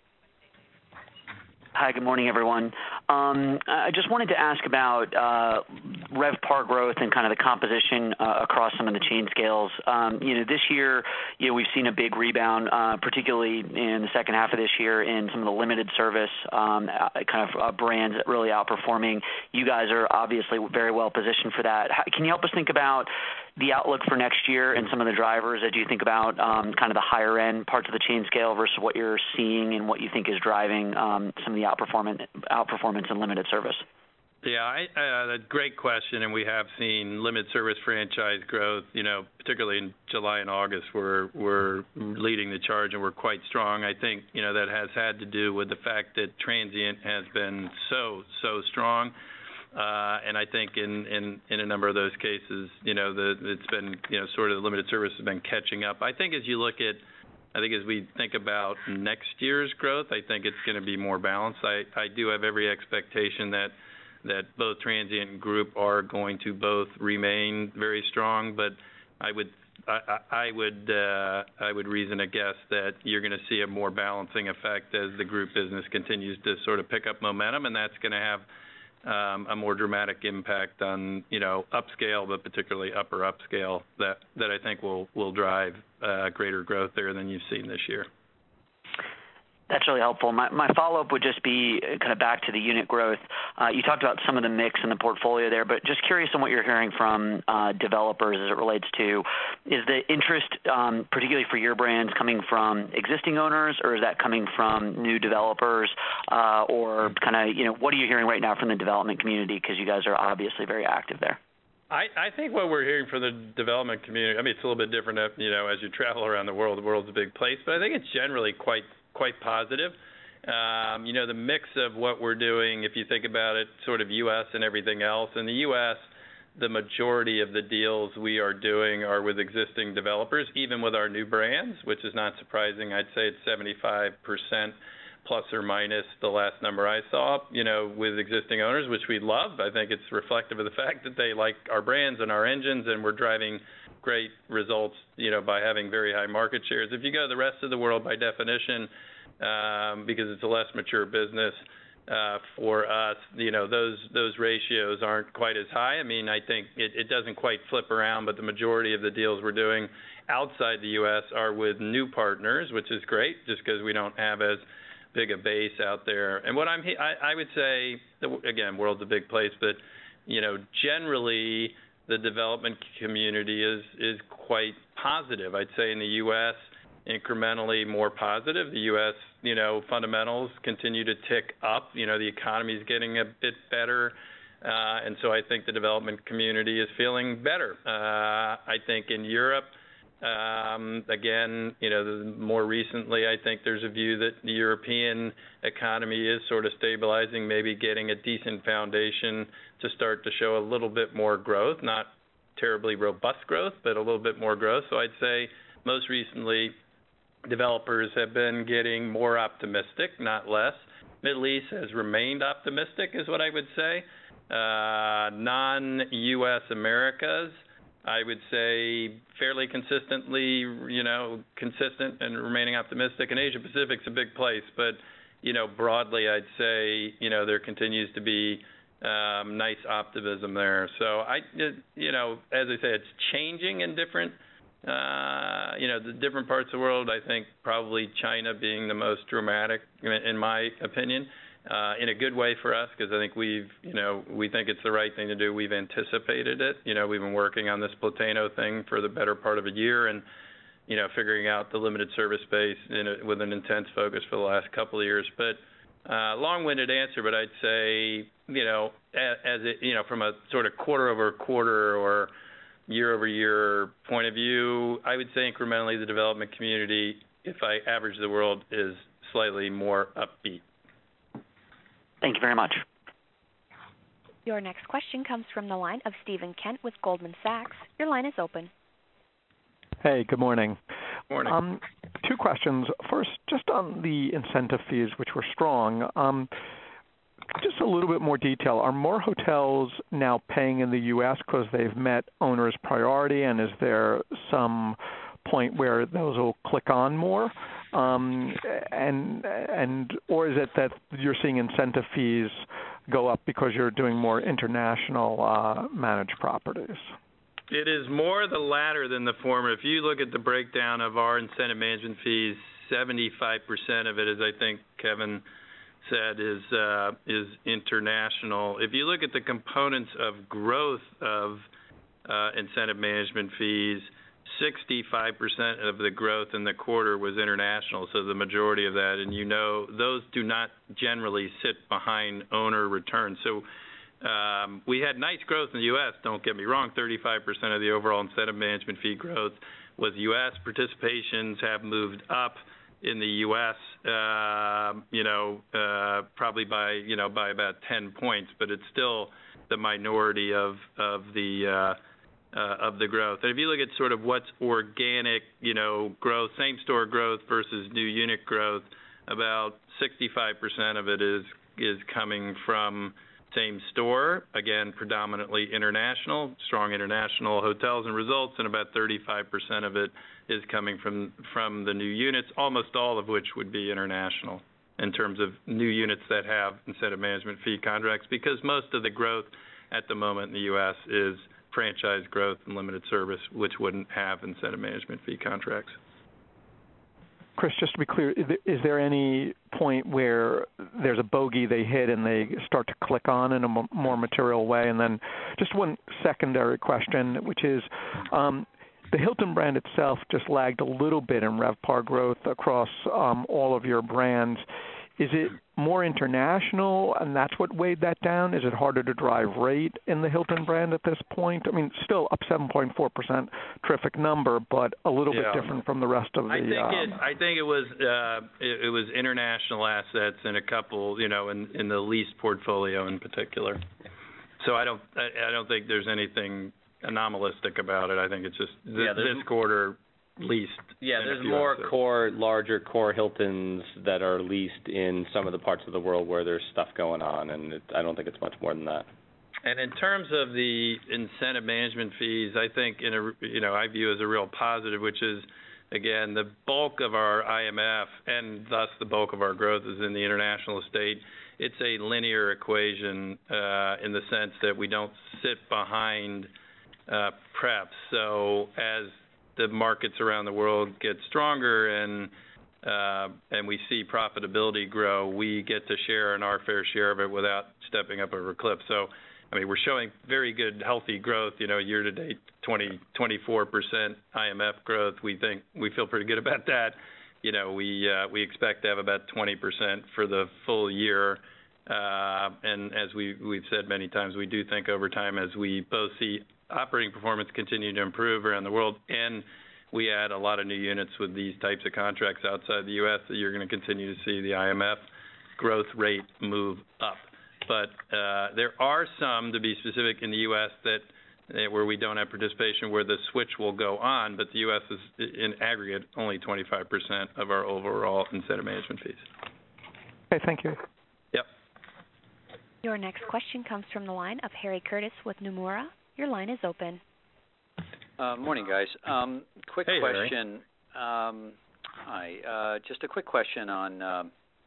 Hi, good morning, everyone. Um, I just wanted to ask about uh, RevPAR growth and kind of the composition uh, across some of the chain scales. Um, you know, this year, you know, we've seen a big rebound, uh, particularly in the second half of this year in some of the limited service um, kind of uh, brands that really outperforming. You guys are obviously very well positioned for that. How, can you help us think about the outlook for next year and some of the drivers as you think about um, kind of the higher end parts of the chain scale versus what you're seeing and what you think is driving um, some of the outperformance, outperformance in limited service? Yeah, I, uh, great question, and we have seen limited service franchise growth, you know, particularly in July and August, we're, we're leading the charge and we're quite strong. I think, you know, that has had to do with the fact that transient has been so, so strong. Uh, and I think in, in, in a number of those cases, you know, the, it's been, you know, sort of the limited service has been catching up. I think as you look at, I think as we think about next year's growth, I think it's going to be more balanced. I, I do have every expectation that that both transient and group are going to both remain very strong, but I would I, I would uh, I would reason a guess that you're going to see a more balancing effect as the group business continues to sort of pick up momentum, and that's going to have Um, a more dramatic impact on, you know, upscale, but particularly upper upscale that, that I think will, will drive uh, greater growth there than you've seen this year. That's really helpful. My, my follow-up would just be kind of back to the unit growth. Uh, you talked about some of the mix in the portfolio there, but just curious on what you're hearing from uh, developers as it relates to, is the interest, um, particularly for your brands, coming from existing owners, or is that coming from new developers, uh, or kind of, you know, what are you hearing right now from the development community, because you guys are obviously very active there? I, I think what we're hearing from the development community, I mean, it's a little bit different, you know, as you travel around the world. The world's a big place, but I think it's generally quite quite positive. Um, you know, the mix of what we're doing, if you think about it, sort of U S and everything else. In the U S, the majority of the deals we are doing are with existing developers, even with our new brands, which is not surprising. I'd say it's seventy-five percent plus or minus the last number I saw, you know, with existing owners, which we love. I think it's reflective of the fact that they like our brands and our engines, and we're driving great results, you know, by having very high market shares. If you go to the rest of the world, by definition, um, because it's a less mature business uh, for us, you know, those those ratios aren't quite as high. I mean, I think it, it doesn't quite flip around, but the majority of the deals we're doing outside the U S are with new partners, which is great, just because we don't have as big a base out there. And what I'm, I, I would say, again, world's a big place, but, you know, generally the development community is, is quite positive. I'd say in the U S, incrementally more positive. The U S, you know, fundamentals continue to tick up. You know, the economy is getting a bit better. Uh, and so I think the development community is feeling better. Uh, I think in Europe, Um, again, you know, the, more recently, I think there's a view that the European economy is sort of stabilizing, maybe getting a decent foundation to start to show a little bit more growth, not terribly robust growth, but a little bit more growth. So I'd say most recently, developers have been getting more optimistic, not less. Middle East has remained optimistic, is what I would say. Uh, non-U S Americas, I would say fairly consistently, you know, consistent and remaining optimistic. And Asia Pacific's a big place, but, you know, broadly, I'd say, you know, there continues to be um, nice optimism there. So I, you know, as I say, it's changing in different, uh, you know, the different parts of the world. I think probably China being the most dramatic, in my opinion. Uh, in a good way for us, because I think we've, you know, we think it's the right thing to do. We've anticipated it. You know, we've been working on this Plateno thing for the better part of a year, and, you know, figuring out the limited service space in a, with an intense focus for the last couple of years. But uh, long-winded answer, but I'd say, you know, as, as it, you know, from a sort of quarter-over-quarter or year-over-year point of view, I would say incrementally the development community, if I average the world, is slightly more upbeat. Thank you very much. Your next question comes from the line of Stephen Kent with Goldman Sachs. Your line is open. Hey, good morning. Morning. Um, two questions. First, just on the incentive fees, which were strong, um, just a little bit more detail. Are more hotels now paying in the U S because they've met owners' priority, and is there some point where those will click on more? Um, and and or is it that you're seeing incentive fees go up because you're doing more international uh, managed properties? It is more the latter than the former. If you look at the breakdown of our incentive management fees, seventy-five percent of it, as I think Kevin said, is uh, is international. If you look at the components of growth of uh, incentive management fees, sixty-five percent of the growth in the quarter was international, so the majority of that, and you know, those do not generally sit behind owner returns. So um, we had nice growth in the U S, don't get me wrong, thirty-five percent of the overall incentive management fee growth was U S. Participations have moved up in the U S, uh, you know, uh, probably by, you know, by about ten points, but it's still the minority of, of the uh, Uh, of the growth. And if you look at sort of what's organic, you know, growth, same-store growth versus new unit growth, about sixty-five percent of it is is coming from same-store, again, predominantly international, strong international hotels and results, and about thirty-five percent of it is coming from, from the new units, almost all of which would be international in terms of new units that have incentive management fee contracts, because most of the growth at the moment in the U S is franchise growth and limited service, which wouldn't have incentive management fee contracts. Chris, just to be clear, is there any point where there's a bogey they hit and they start to click on in a more material way? And then just one secondary question, which is um, the Hilton brand itself just lagged a little bit in RevPAR growth across um, all of your brands. Is it more international, and that's what weighed that down? Is it harder to drive rate in the Hilton brand at this point? I mean, still up seven point four percent, terrific number, but a little yeah. bit different from the rest of the. I think um, it. I think it was. Uh, it, it was international assets and a couple, you know, in, in the lease portfolio in particular. So I don't. I, I don't think there's anything anomalistic about it. I think it's just th- yeah, this quarter. Leased. Yeah, there's more assets. core, larger core Hiltons that are leased in some of the parts of the world where there's stuff going on, and it, I don't think it's much more than that. And in terms of the incentive management fees, I think in a you know I view as a real positive, which is again the bulk of our I M F and thus the bulk of our growth is in the international estate. It's a linear equation uh, in the sense that we don't sit behind uh, preps. So as the markets around the world get stronger and uh, and we see profitability grow, we get to share in our fair share of it without stepping up over a cliff. So, I mean, we're showing very good, healthy growth. You know, year to date, twenty, twenty-four percent I M F growth. We think we feel pretty good about that. You know, we uh, we expect to have about twenty percent for the full year. Uh, and as we we've said many times, we do think over time, as we both see operating performance continue to improve around the world, and we add a lot of new units with these types of contracts outside the U S, that you're going to continue to see the I M F growth rate move up. But uh, there are some, to be specific, in the U S that uh, where we don't have participation, where the switch will go on, but the U S is, in aggregate, only twenty-five percent of our overall incentive management fees. Okay, thank you. Your next question comes from the line of Harry Curtis with Nomura. Your line is open. Uh, morning, guys. Um, quick hey, question. Um, hi. Uh, just a quick question on uh,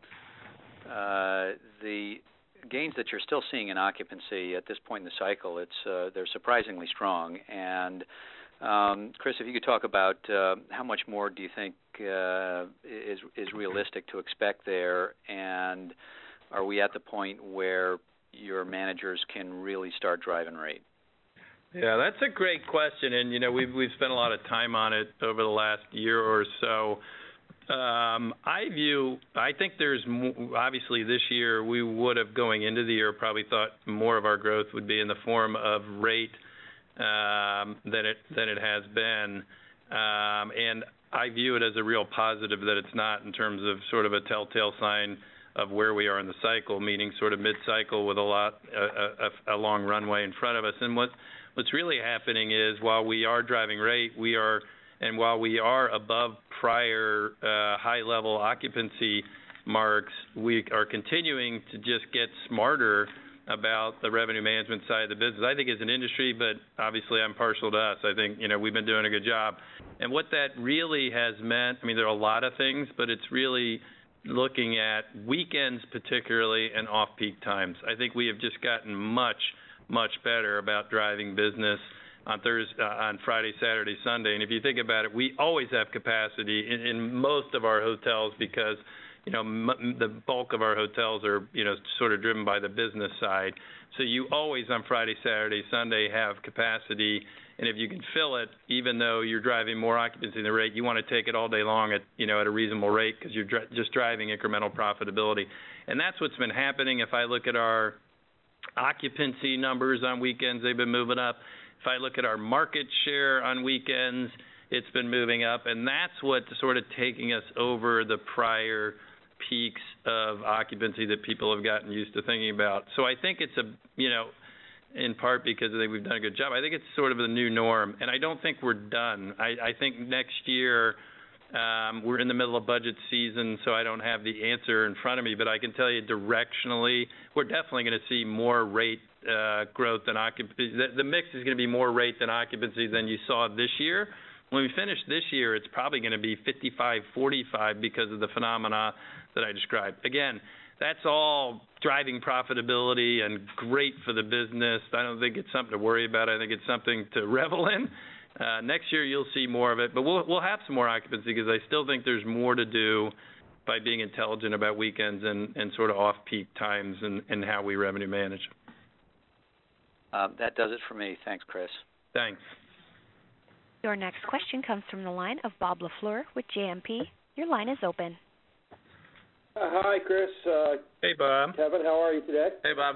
uh, the gains that you're still seeing in occupancy at this point in the cycle. It's uh, they're surprisingly strong. And um, Chris, if you could talk about uh, how much more do you think uh, is is realistic to expect there, and are we at the point where your managers can really start driving rate? Yeah, that's a great question, and you know we've we've spent a lot of time on it over the last year or so. Um, I view, I think there's mo- obviously this year we would have going into the year probably thought more of our growth would be in the form of rate um, than it than it has been, um, and I view it as a real positive that it's not in terms of sort of a telltale sign of where we are in the cycle, meaning sort of mid-cycle with a lot a, a, a long runway in front of us. And what what's really happening is while we are driving rate, we are and while we are above prior uh, high-level occupancy marks, we are continuing to just get smarter about the revenue management side of the business. I think as an industry, but obviously I'm partial to us. I think, you know, we've been doing a good job. And what that really has meant, I mean, there are a lot of things, but it's really looking at weekends particularly and off-peak times. I think we have just gotten much, much better about driving business on Thursday, uh, on Friday, Saturday, Sunday. And if you think about it, we always have capacity in, in most of our hotels because, you know, m- the bulk of our hotels are, you know, sort of driven by the business side. So you always on Friday, Saturday, Sunday have capacity. And if you can fill it, even though you're driving more occupancy than the rate, you want to take it all day long at, you know, at a reasonable rate because you're dr- just driving incremental profitability. And that's what's been happening. If I look at our occupancy numbers on weekends, they've been moving up. If I look at our market share on weekends, it's been moving up. And that's what's sort of taking us over the prior peaks of occupancy that people have gotten used to thinking about. So I think it's a, you know, in part because I think we've done a good job. I think it's sort of the new norm, and I don't think we're done. I, I think next year um, we're in the middle of budget season, so I don't have the answer in front of me, but I can tell you directionally we're definitely going to see more rate uh, growth than occupancy. The, the mix is going to be more rate than occupancy than you saw this year. When we finish this year, it's probably going to be fifty-five forty-five because of the phenomena that I described. Again, that's all driving profitability and great for the business. I don't think it's something to worry about. I think it's something to revel in. Uh, next year you'll see more of it, but we'll we'll have some more occupancy because I still think there's more to do by being intelligent about weekends and, and sort of off-peak times and, and how we revenue manage. Uh, that does it for me. Thanks, Chris. Thanks. Your next question comes from the line of Bob LaFleur with J M P. Your line is open. Uh, hi, Chris. Uh, hey, Bob. Kevin, how are you today? Hey, Bob.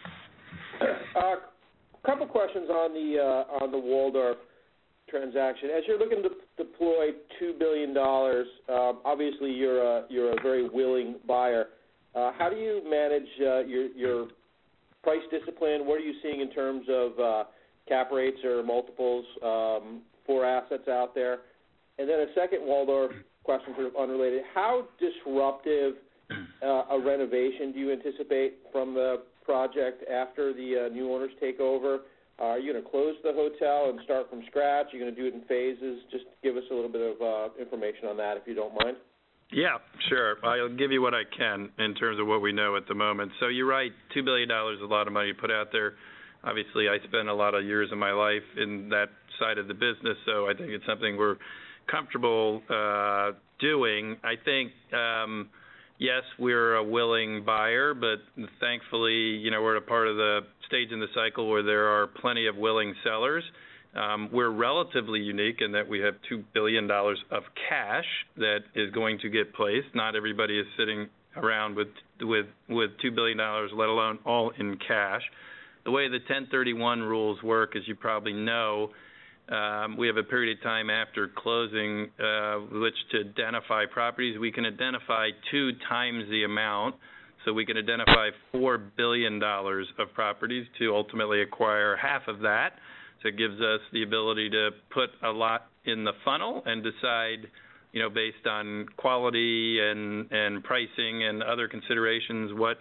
A uh, couple questions on the uh, on the Waldorf transaction. As you're looking to deploy two billion dollars, um, obviously you're a you're a very willing buyer. Uh, how do you manage uh, your your price discipline? What are you seeing in terms of uh, cap rates or multiples um, for assets out there? And then a second Waldorf question, sort of unrelated. How disruptive uh, a renovation do you anticipate from the project after the uh, new owners take over? Uh, are you going to close the hotel and start from scratch? Are you going to do it in phases? Just give us a little bit of uh, information on that, if you don't mind. Yeah, sure. I'll give you what I can in terms of what we know at the moment. So you're right, two billion dollars is a lot of money to put out there. Obviously, I spent a lot of years of my life in that side of the business, so I think it's something we're comfortable uh, doing. I think, um, yes, we're a willing buyer, but thankfully, you know, we're at a part of the stage in the cycle where there are plenty of willing sellers. Um, we're relatively unique in that we have two billion dollars of cash that is going to get placed. Not everybody is sitting around with with with two billion dollars, let alone all in cash. The way the ten thirty-one rules work, as you probably know, um, we have a period of time after closing uh, which to identify properties. We can identify two times the amount. So we can identify four billion dollars of properties to ultimately acquire half of that. So it gives us the ability to put a lot in the funnel and decide, you know, based on quality and, and pricing and other considerations what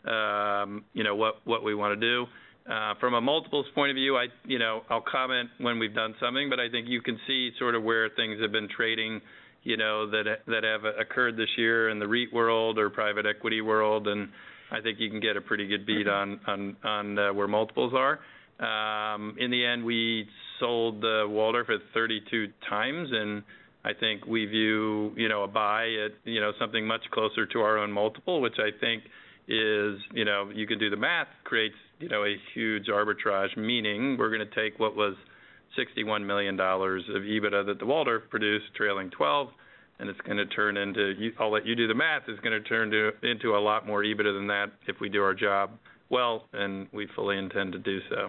um, you know, what, what we want to do. Uh, from a multiples point of view, I, you know, I'll comment when we've done something, but I think you can see sort of where things have been trading, you know, that that have occurred this year in the REIT world or private equity world, and I think you can get a pretty good beat on on on uh, where multiples are. Um, in the end, we sold uh, Waldorf at thirty-two times, and I think we view, you know, a buy at, you know, something much closer to our own multiple, which I think is, you know, you can do the math, creates, you know, a huge arbitrage, meaning we're going to take what was sixty-one million dollars of EBITDA that the Waldorf produced, trailing twelve, and it's going to turn into, I'll let you do the math, it's going to turn to, into a lot more EBITDA than that if we do our job well, and we fully intend to do so.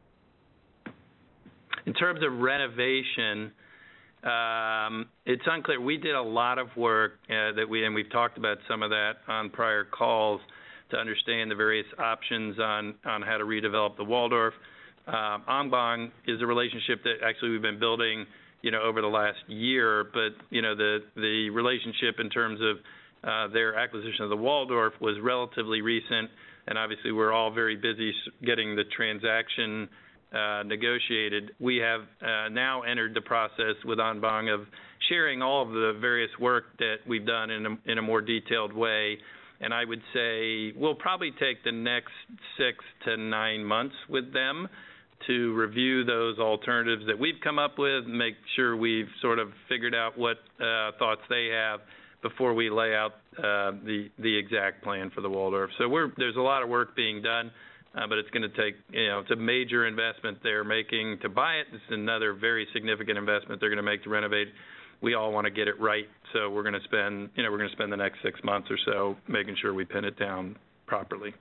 In terms of renovation, um, it's unclear. We did a lot of work uh, that we, and we've talked about some of that on prior calls, to understand the various options on, on how to redevelop the Waldorf. Um, Angbang is a relationship that actually we've been building, you know, over the last year, but, you know, the, the relationship in terms of uh, their acquisition of the Waldorf was relatively recent, and obviously we're all very busy getting the transaction uh, negotiated. We have uh, now entered the process with Angbang of sharing all of the various work that we've done in a, in a more detailed way. And I would say we'll probably take the next six to nine months with them to review those alternatives that we've come up with, make sure we've sort of figured out what uh, thoughts they have before we lay out uh, the the exact plan for the Waldorf. So we're, there's a lot of work being done, uh, but it's going to take, you know, it's a major investment they're making to buy it. It's another very significant investment they're going to make to renovate. We all want to get it right, so we're going to spend, you know, we're going to spend the next six months or so making sure we pin it down properly.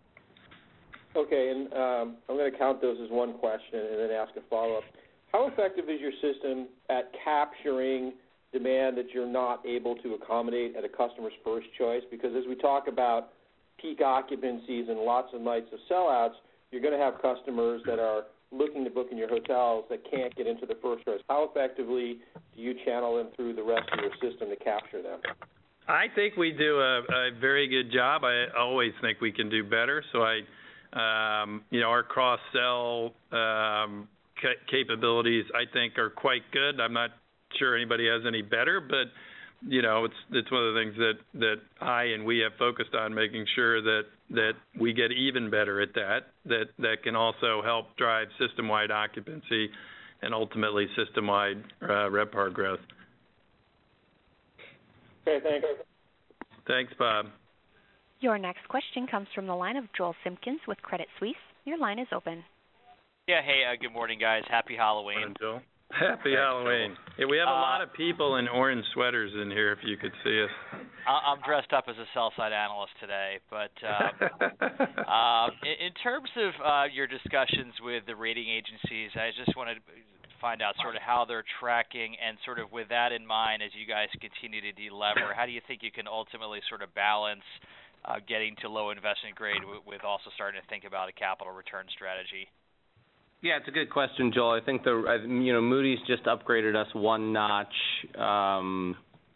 Okay, and um, I'm going to count those as one question and then ask a follow-up. How effective is your system at capturing demand that you're not able to accommodate at a customer's first choice? Because as we talk about peak occupancies and lots and nights of sellouts, you're going to have customers that are looking to book in your hotels that can't get into the first choice. How effectively do you channel them through the rest of your system to capture them? I think we do a, a very good job. I always think we can do better. So I, um, you know, our cross-sell um, ca- capabilities, I think, are quite good. I'm not sure anybody has any better, but you know, it's it's one of the things that, that I and we have focused on, making sure that, that we get even better at that, that, that can also help drive system-wide occupancy and ultimately system-wide uh, RevPAR growth. Okay, thanks. Thanks, Bob. Your next question comes from the line of Joel Simpkins with Credit Suisse. Your line is open. Yeah, hey, uh, good morning, guys. Happy Halloween. Morning, Joel. Happy Halloween. Yeah, we have a uh, lot of people in orange sweaters in here, if you could see us. I'm dressed up as a sell-side analyst today, but um, uh, in terms of uh, your discussions with the rating agencies, I just wanted to find out sort of how they're tracking, and sort of with that in mind, as you guys continue to delever, how do you think you can ultimately sort of balance uh, getting to low investment grade with, with also starting to think about a capital return strategy? Yeah, it's a good question, Joel. I think the you know Moody's just upgraded us one notch um,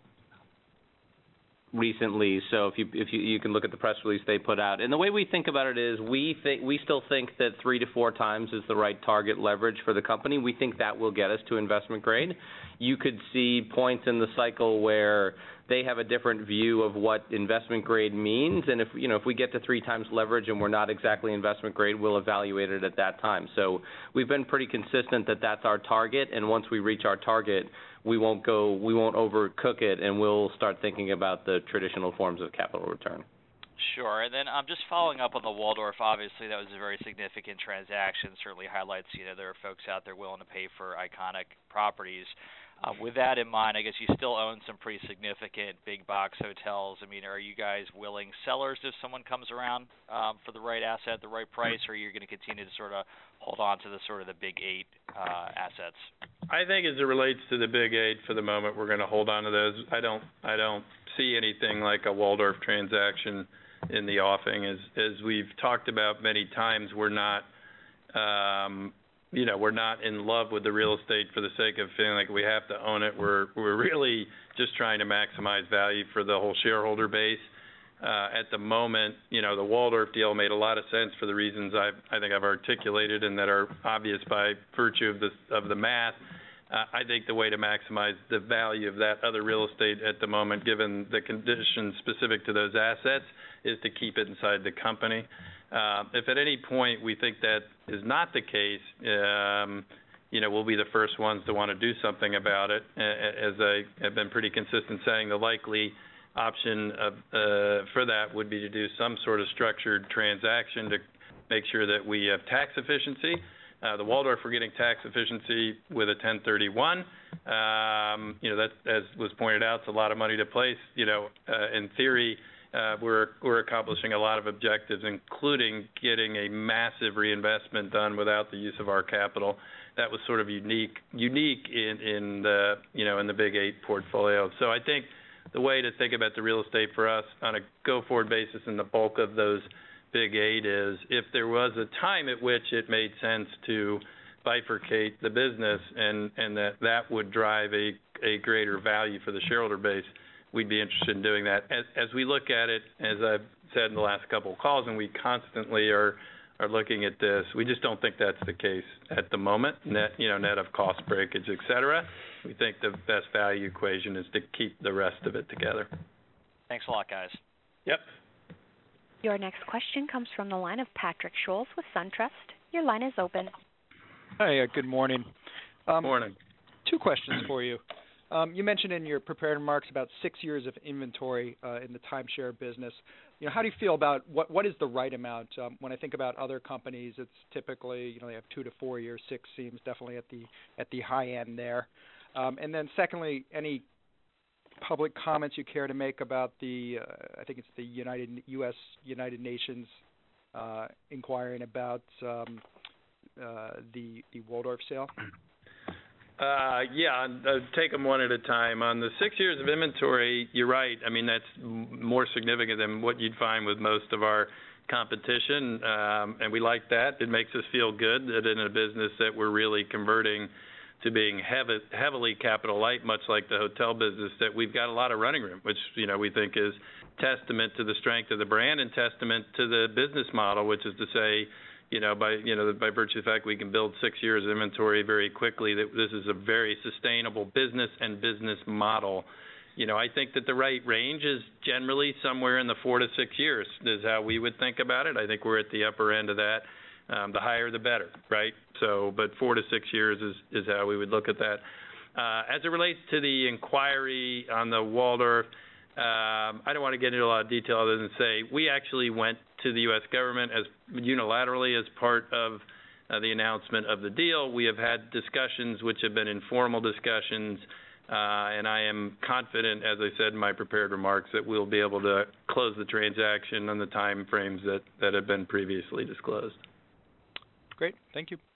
recently. So if you if you, you can look at the press release they put out, and the way we think about it is we think we still think that three to four times is the right target leverage for the company. We think that will get us to investment grade. You could see points in the cycle where they have a different view of what investment grade means, and if you know if we get to three times leverage and we're not exactly investment grade, we'll evaluate it at that time. So we've been pretty consistent that that's our target, and once we reach our target, we won't go, we won't overcook it, and we'll start thinking about the traditional forms of capital return. Sure, and then um, just following up on the Waldorf, obviously that was a very significant transaction. Certainly highlights, you know, there are folks out there willing to pay for iconic properties. Uh, with that in mind, I guess you still own some pretty significant big box hotels. I mean, are you guys willing sellers if someone comes around um, for the right asset, the right price, or are you going to continue to sort of hold on to the sort of the big eight uh, assets? I think as it relates to the big eight, for the moment, we're going to hold on to those. I don't, I don't see anything like a Waldorf transaction in the offing. As as we've talked about many times, we're not. Um, You know, we're not in love with the real estate for the sake of feeling like we have to own it. We're we're really just trying to maximize value for the whole shareholder base. Uh, at the moment, you know, the Waldorf deal made a lot of sense for the reasons I've, I think I've articulated and that are obvious by virtue of the, of the math. Uh, I think the way to maximize the value of that other real estate at the moment, given the conditions specific to those assets, is to keep it inside the company. Uh, if at any point we think that is not the case, um, you know, we'll be the first ones to want to do something about it. As I have been pretty consistent saying, the likely option of, uh, for that would be to do some sort of structured transaction to make sure that we have tax efficiency. Uh, the Waldorf, we're getting tax efficiency with a ten thirty-one. Um, you know, that, as was pointed out, it's a lot of money to place. You know, uh, in theory, uh, we're we're accomplishing a lot of objectives, including getting a massive reinvestment done without the use of our capital. That was sort of unique unique in in the you know in the Big Eight portfolio. So I think the way to think about the real estate for us on a go-forward basis and the bulk of those Big Eight is if there was a time at which it made sense to bifurcate the business and, and that that would drive a, a greater value for the shareholder base, we'd be interested in doing that. As, as we look at it, as I've said in the last couple of calls, and we constantly are are looking at this, we just don't think that's the case at the moment, net, you know, net of cost breakage, et cetera. We think the best value equation is to keep the rest of it together. Thanks a lot, guys. Yep. Your next question comes from the line of Patrick Scholes with SunTrust. Your line is open. Hi, uh, good morning. Um, morning. Two questions for you. Um, you mentioned in your prepared remarks about six years of inventory uh, in the timeshare business. You know, how do you feel about what what is the right amount? Um, when I think about other companies, it's typically, you know, they have two to four years. Six seems definitely at the at the high end there. Um, and then secondly, any public comments you care to make about the uh, I think it's the United U S United Nations uh, inquiring about um, uh, the the Waldorf sale? Uh, yeah, uh, take them one at a time. On the six years of inventory, you're right. I mean, that's m- more significant than what you'd find with most of our competition, um, and we like that. It makes us feel good that in a business that we're really converting to being heavy, heavily capital light, much like the hotel business, that we've got a lot of running room, which, you know, we think is testament to the strength of the brand and testament to the business model, which is to say, you know, by you know by virtue of the fact we can build six years of inventory very quickly, that this is a very sustainable business and business model. You know, I think that the right range is generally somewhere in the four to six years is how we would think about it. I think we're at the upper end of that. Um, the higher the better, right? So, but four to six years is, is how we would look at that. Uh, as it relates to the inquiry on the Waldorf, Um, I don't want to get into a lot of detail other than say we actually went to the U S government as unilaterally as part of uh, the announcement of the deal. We have had discussions which have been informal discussions, uh, and I am confident, as I said in my prepared remarks, that we'll be able to close the transaction on the time frames that, that have been previously disclosed. Great. Thank you.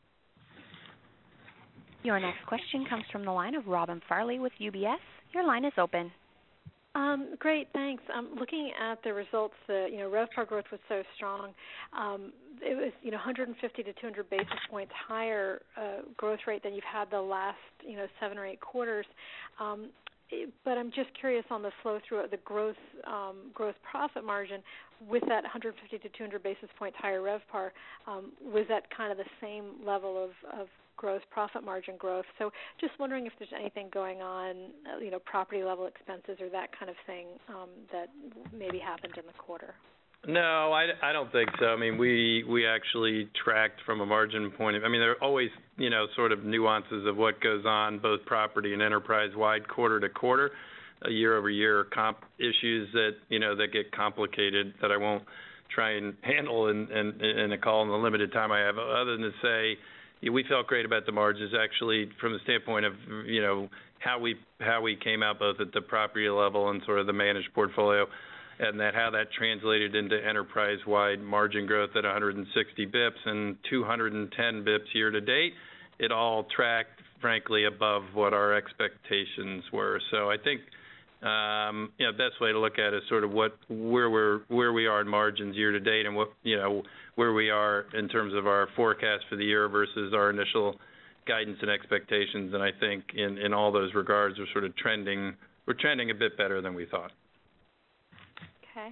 Your next question comes from the line of Robin Farley with U B S. Your line is open. Um, great, thanks. Um, looking at the results, uh, you know, RevPAR growth was so strong. Um, it was, you know, one hundred fifty to two hundred basis points higher uh, growth rate than you've had the last, you know, seven or eight quarters. Um, it, but I'm just curious on the flow through the growth, um, gross profit margin with that one hundred fifty to two hundred basis points higher RevPAR. Um, was that kind of the same level of, of gross profit margin growth? So just wondering if there's anything going on, you know, property level expenses or that kind of thing um, that maybe happened in the quarter. No, I, I don't think so. I mean, we we actually tracked from a margin point of, I mean, there are always, you know, sort of nuances of what goes on, both property and enterprise-wide, quarter to quarter, uh, year-over-year comp issues that, you know, that get complicated that I won't try and handle in, in, in a call in the limited time I have, other than to say, yeah, we felt great about the margins, actually, from the standpoint of, you know, how we how we came out both at the property level and sort of the managed portfolio, and that how that translated into enterprise-wide margin growth at one hundred sixty bips and two hundred ten bips year to date. It all tracked, frankly, above what our expectations were. So I think, um, you know, best way to look at it is sort of what where we're where we are in margins year to date, and what you know where we are in terms of our forecast for the year versus our initial guidance and expectations. And I think in, in all those regards, we're sort of trending we're trending a bit better than we thought. Okay.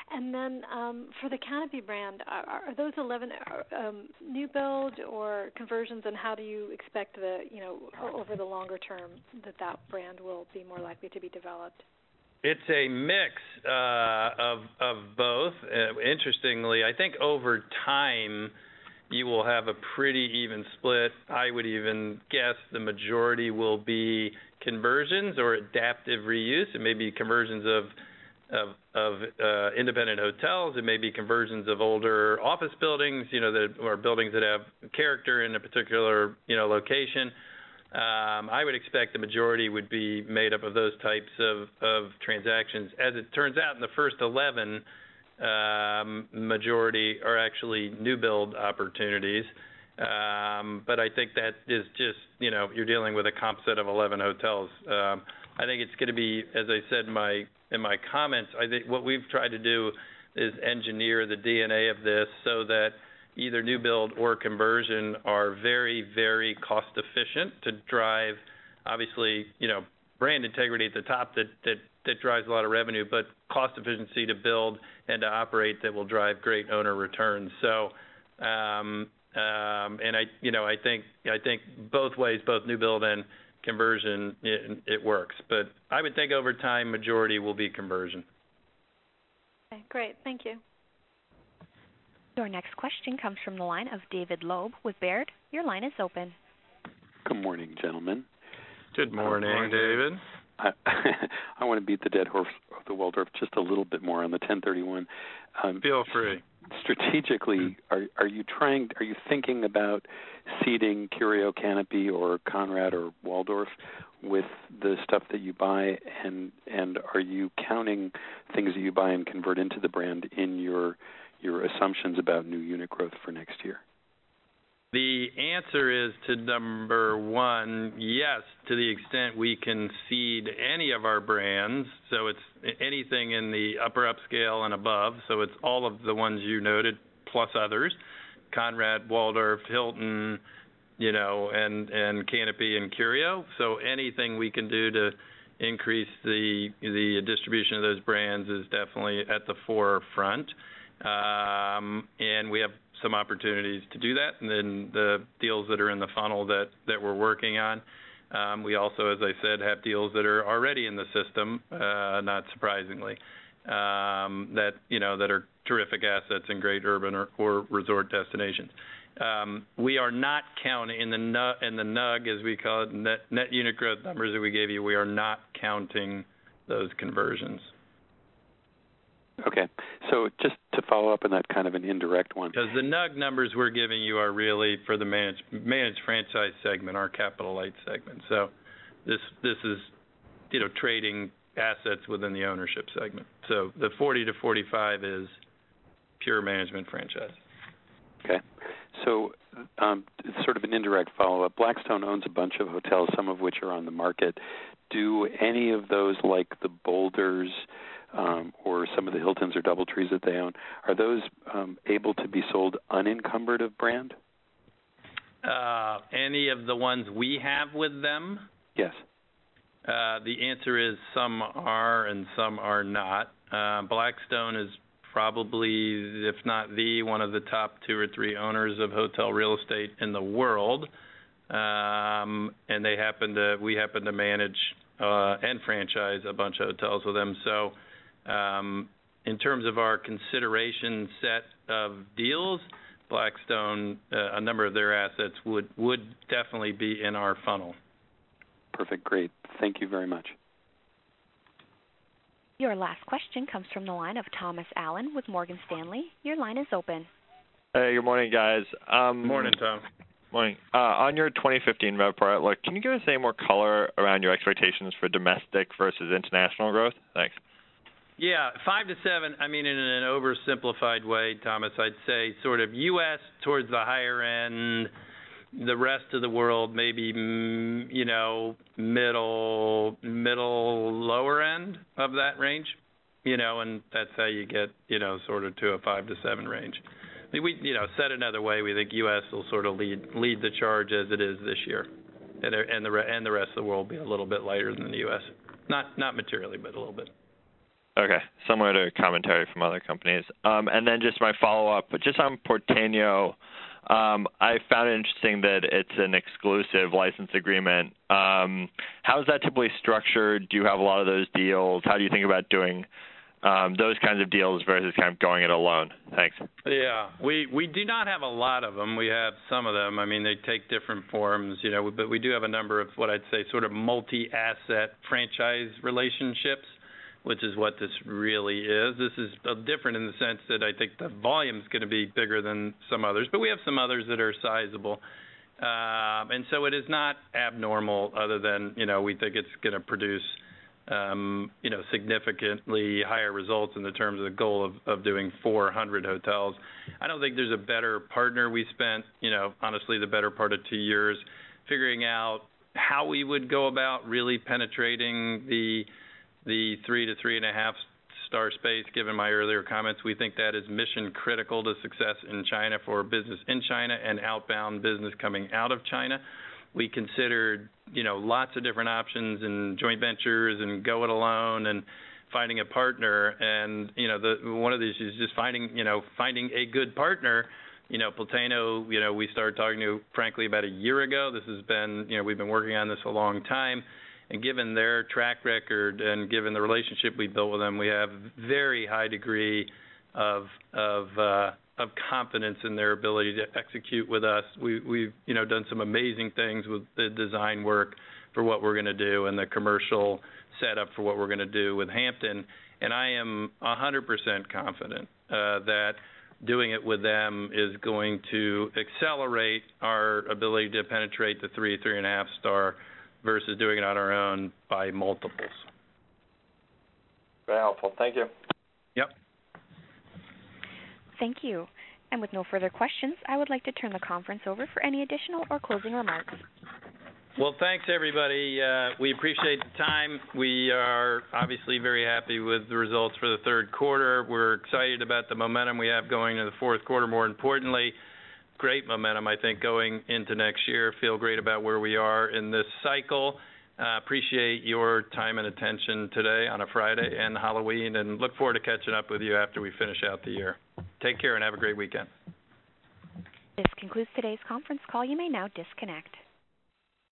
And then um, for the Canopy brand, are, are those eleven um, new build or conversions, and how do you expect the, you know, over the longer term that that brand will be more likely to be developed? It's a mix uh, of of both. Uh, interestingly, I think over time you will have a pretty even split. I would even guess the majority will be conversions or adaptive reuse. It may be conversions of of, of uh, independent hotels. It may be conversions of older office buildings, you know, that or buildings that have character in a particular, you know, location. Um, I would expect the majority would be made up of those types of, of transactions. As it turns out, in the first eleven, um, majority are actually new build opportunities. Um, but I think that is just, you know, you're dealing with a comp set of eleven hotels. Um, I think it's going to be, as I said in my in my comments, I think what we've tried to do is engineer the D N A of this so that either new build or conversion are very, very cost efficient to drive, obviously, you know, brand integrity at the top that, that, that drives a lot of revenue, but cost efficiency to build and to operate that will drive great owner returns. So, um, um, and I, you know, I think, I think both ways, both new build and conversion, it, it works. But I would think over time, majority will be conversion. Okay, great. Thank you. Your next question comes from the line of David Loeb with Baird. Your line is open. Good morning, gentlemen. Good morning, Good morning. David. I, I want to beat the dead horse of the Waldorf just a little bit more on the ten thirty-one. Um, Feel free. Strategically, are are you trying? Are you thinking about seeding Curio, Canopy, or Conrad or Waldorf with the stuff that you buy, and and are you counting things that you buy and convert into the brand in your your assumptions about new unit growth for next year? The answer is to number one, yes, to the extent we can seed any of our brands. So it's anything in the upper upscale and above. So it's all of the ones you noted plus others, Conrad, Waldorf, Hilton, you know, and, and Canopy and Curio. So anything we can do to increase the the distribution of those brands is definitely at the forefront. Um, and we have some opportunities to do that, and then the deals that are in the funnel that, that we're working on. Um, we also, as I said, have deals that are already in the system, uh, not surprisingly, um, that you know that are terrific assets in great urban or, or resort destinations. Um, we are not counting in the N U, in the N U G, as we call it, net, net unit growth numbers that we gave you. We are not counting those conversions. Okay, so just to follow up on that, kind of an indirect one. Because the N U G numbers we're giving you are really for the managed, managed franchise segment, our capital light segment. So this this is, you know, trading assets within the ownership segment. So the forty to forty-five is pure management franchise. Okay, so um, it's sort of an indirect follow-up. Blackstone owns a bunch of hotels, some of which are on the market. Do any of those, like the Boulders, Um, or some of the Hiltons or DoubleTrees that they own, are those um, able to be sold unencumbered of brand? Uh, any of the ones we have with them? Yes. Uh, the answer is some are and some are not. Uh, Blackstone is probably, if not the, one of the top two or three owners of hotel real estate in the world, um, and they happen to, we happen to manage uh, and franchise a bunch of hotels with them. So. Um, in terms of our consideration set of deals, Blackstone, uh, a number of their assets would, would definitely be in our funnel. Perfect. Great. Thank you very much. Your last question comes from the line of Thomas Allen with Morgan Stanley. Your line is open. Hey, good morning, guys. Um, morning, Tom. Morning. Uh, on your twenty fifteen RevPAR outlook, can you give us any more color around your expectations for domestic versus international growth? Thanks. Yeah, five to seven, I mean, in an oversimplified way, Thomas, I'd say sort of U S towards the higher end, the rest of the world maybe, you know, middle, middle, lower end of that range, you know, and that's how you get, you know, sort of to a five to seven range. I mean, we, you know, said another way, we think U S will sort of lead lead the charge as it is this year, and, and the and the rest of the world will be a little bit lighter than the U S. Not not materially, but a little bit. Okay, similar to commentary from other companies. Um, and then just my follow-up, just on Porteño, um, I found it interesting that it's an exclusive license agreement. Um, how is that typically structured? Do you have a lot of those deals? How do you think about doing um, those kinds of deals versus kind of going it alone? Thanks. Yeah, we we do not have a lot of them. We have some of them. I mean, they take different forms, you know, but we do have a number of what I'd say sort of multi-asset franchise relationships, which is what this really is. This is different in the sense that I think the volume is going to be bigger than some others, but we have some others that are sizable. Um, and so it is not abnormal other than, you know, we think it's going to produce Um, you know, significantly higher results in the terms of the goal of, of doing four hundred hotels. I don't think there's a better partner. We spent, you know, honestly, the better part of two years figuring out how we would go about really penetrating the the three to three and a half star space. Given my earlier comments, we think that is mission critical to success in China for business in China and outbound business coming out of China. We considered, you know, lots of different options and joint ventures and go it alone and finding a partner. And, you know, the one of these is just finding, you know, finding a good partner. You know, Porteño, you know, we started talking to, frankly, about a year ago. This has been, you know, we've been working on this a long time. And given their track record and given the relationship we built with them, we have very high degree of, of, uh, of confidence in their ability to execute with us. We, we've, you know, done some amazing things with the design work for what we're going to do and the commercial setup for what we're going to do with Hampton. And I am one hundred percent confident uh, that doing it with them is going to accelerate our ability to penetrate the three, three and a half star versus doing it on our own by multiples. Very helpful. Thank you. Yep. Thank you. And with no further questions, I would like to turn the conference over for any additional or closing remarks. Well, thanks, everybody. Uh, we appreciate the time. We are obviously very happy with the results for the third quarter. We're excited about the momentum we have going into the fourth quarter. More importantly, great momentum, I think, going into next year. Feel great about where we are in this cycle. Uh, appreciate your time and attention today on a Friday and Halloween, and look forward to catching up with you after we finish out the year. Take care and have a great weekend. This concludes today's conference call. You may now disconnect.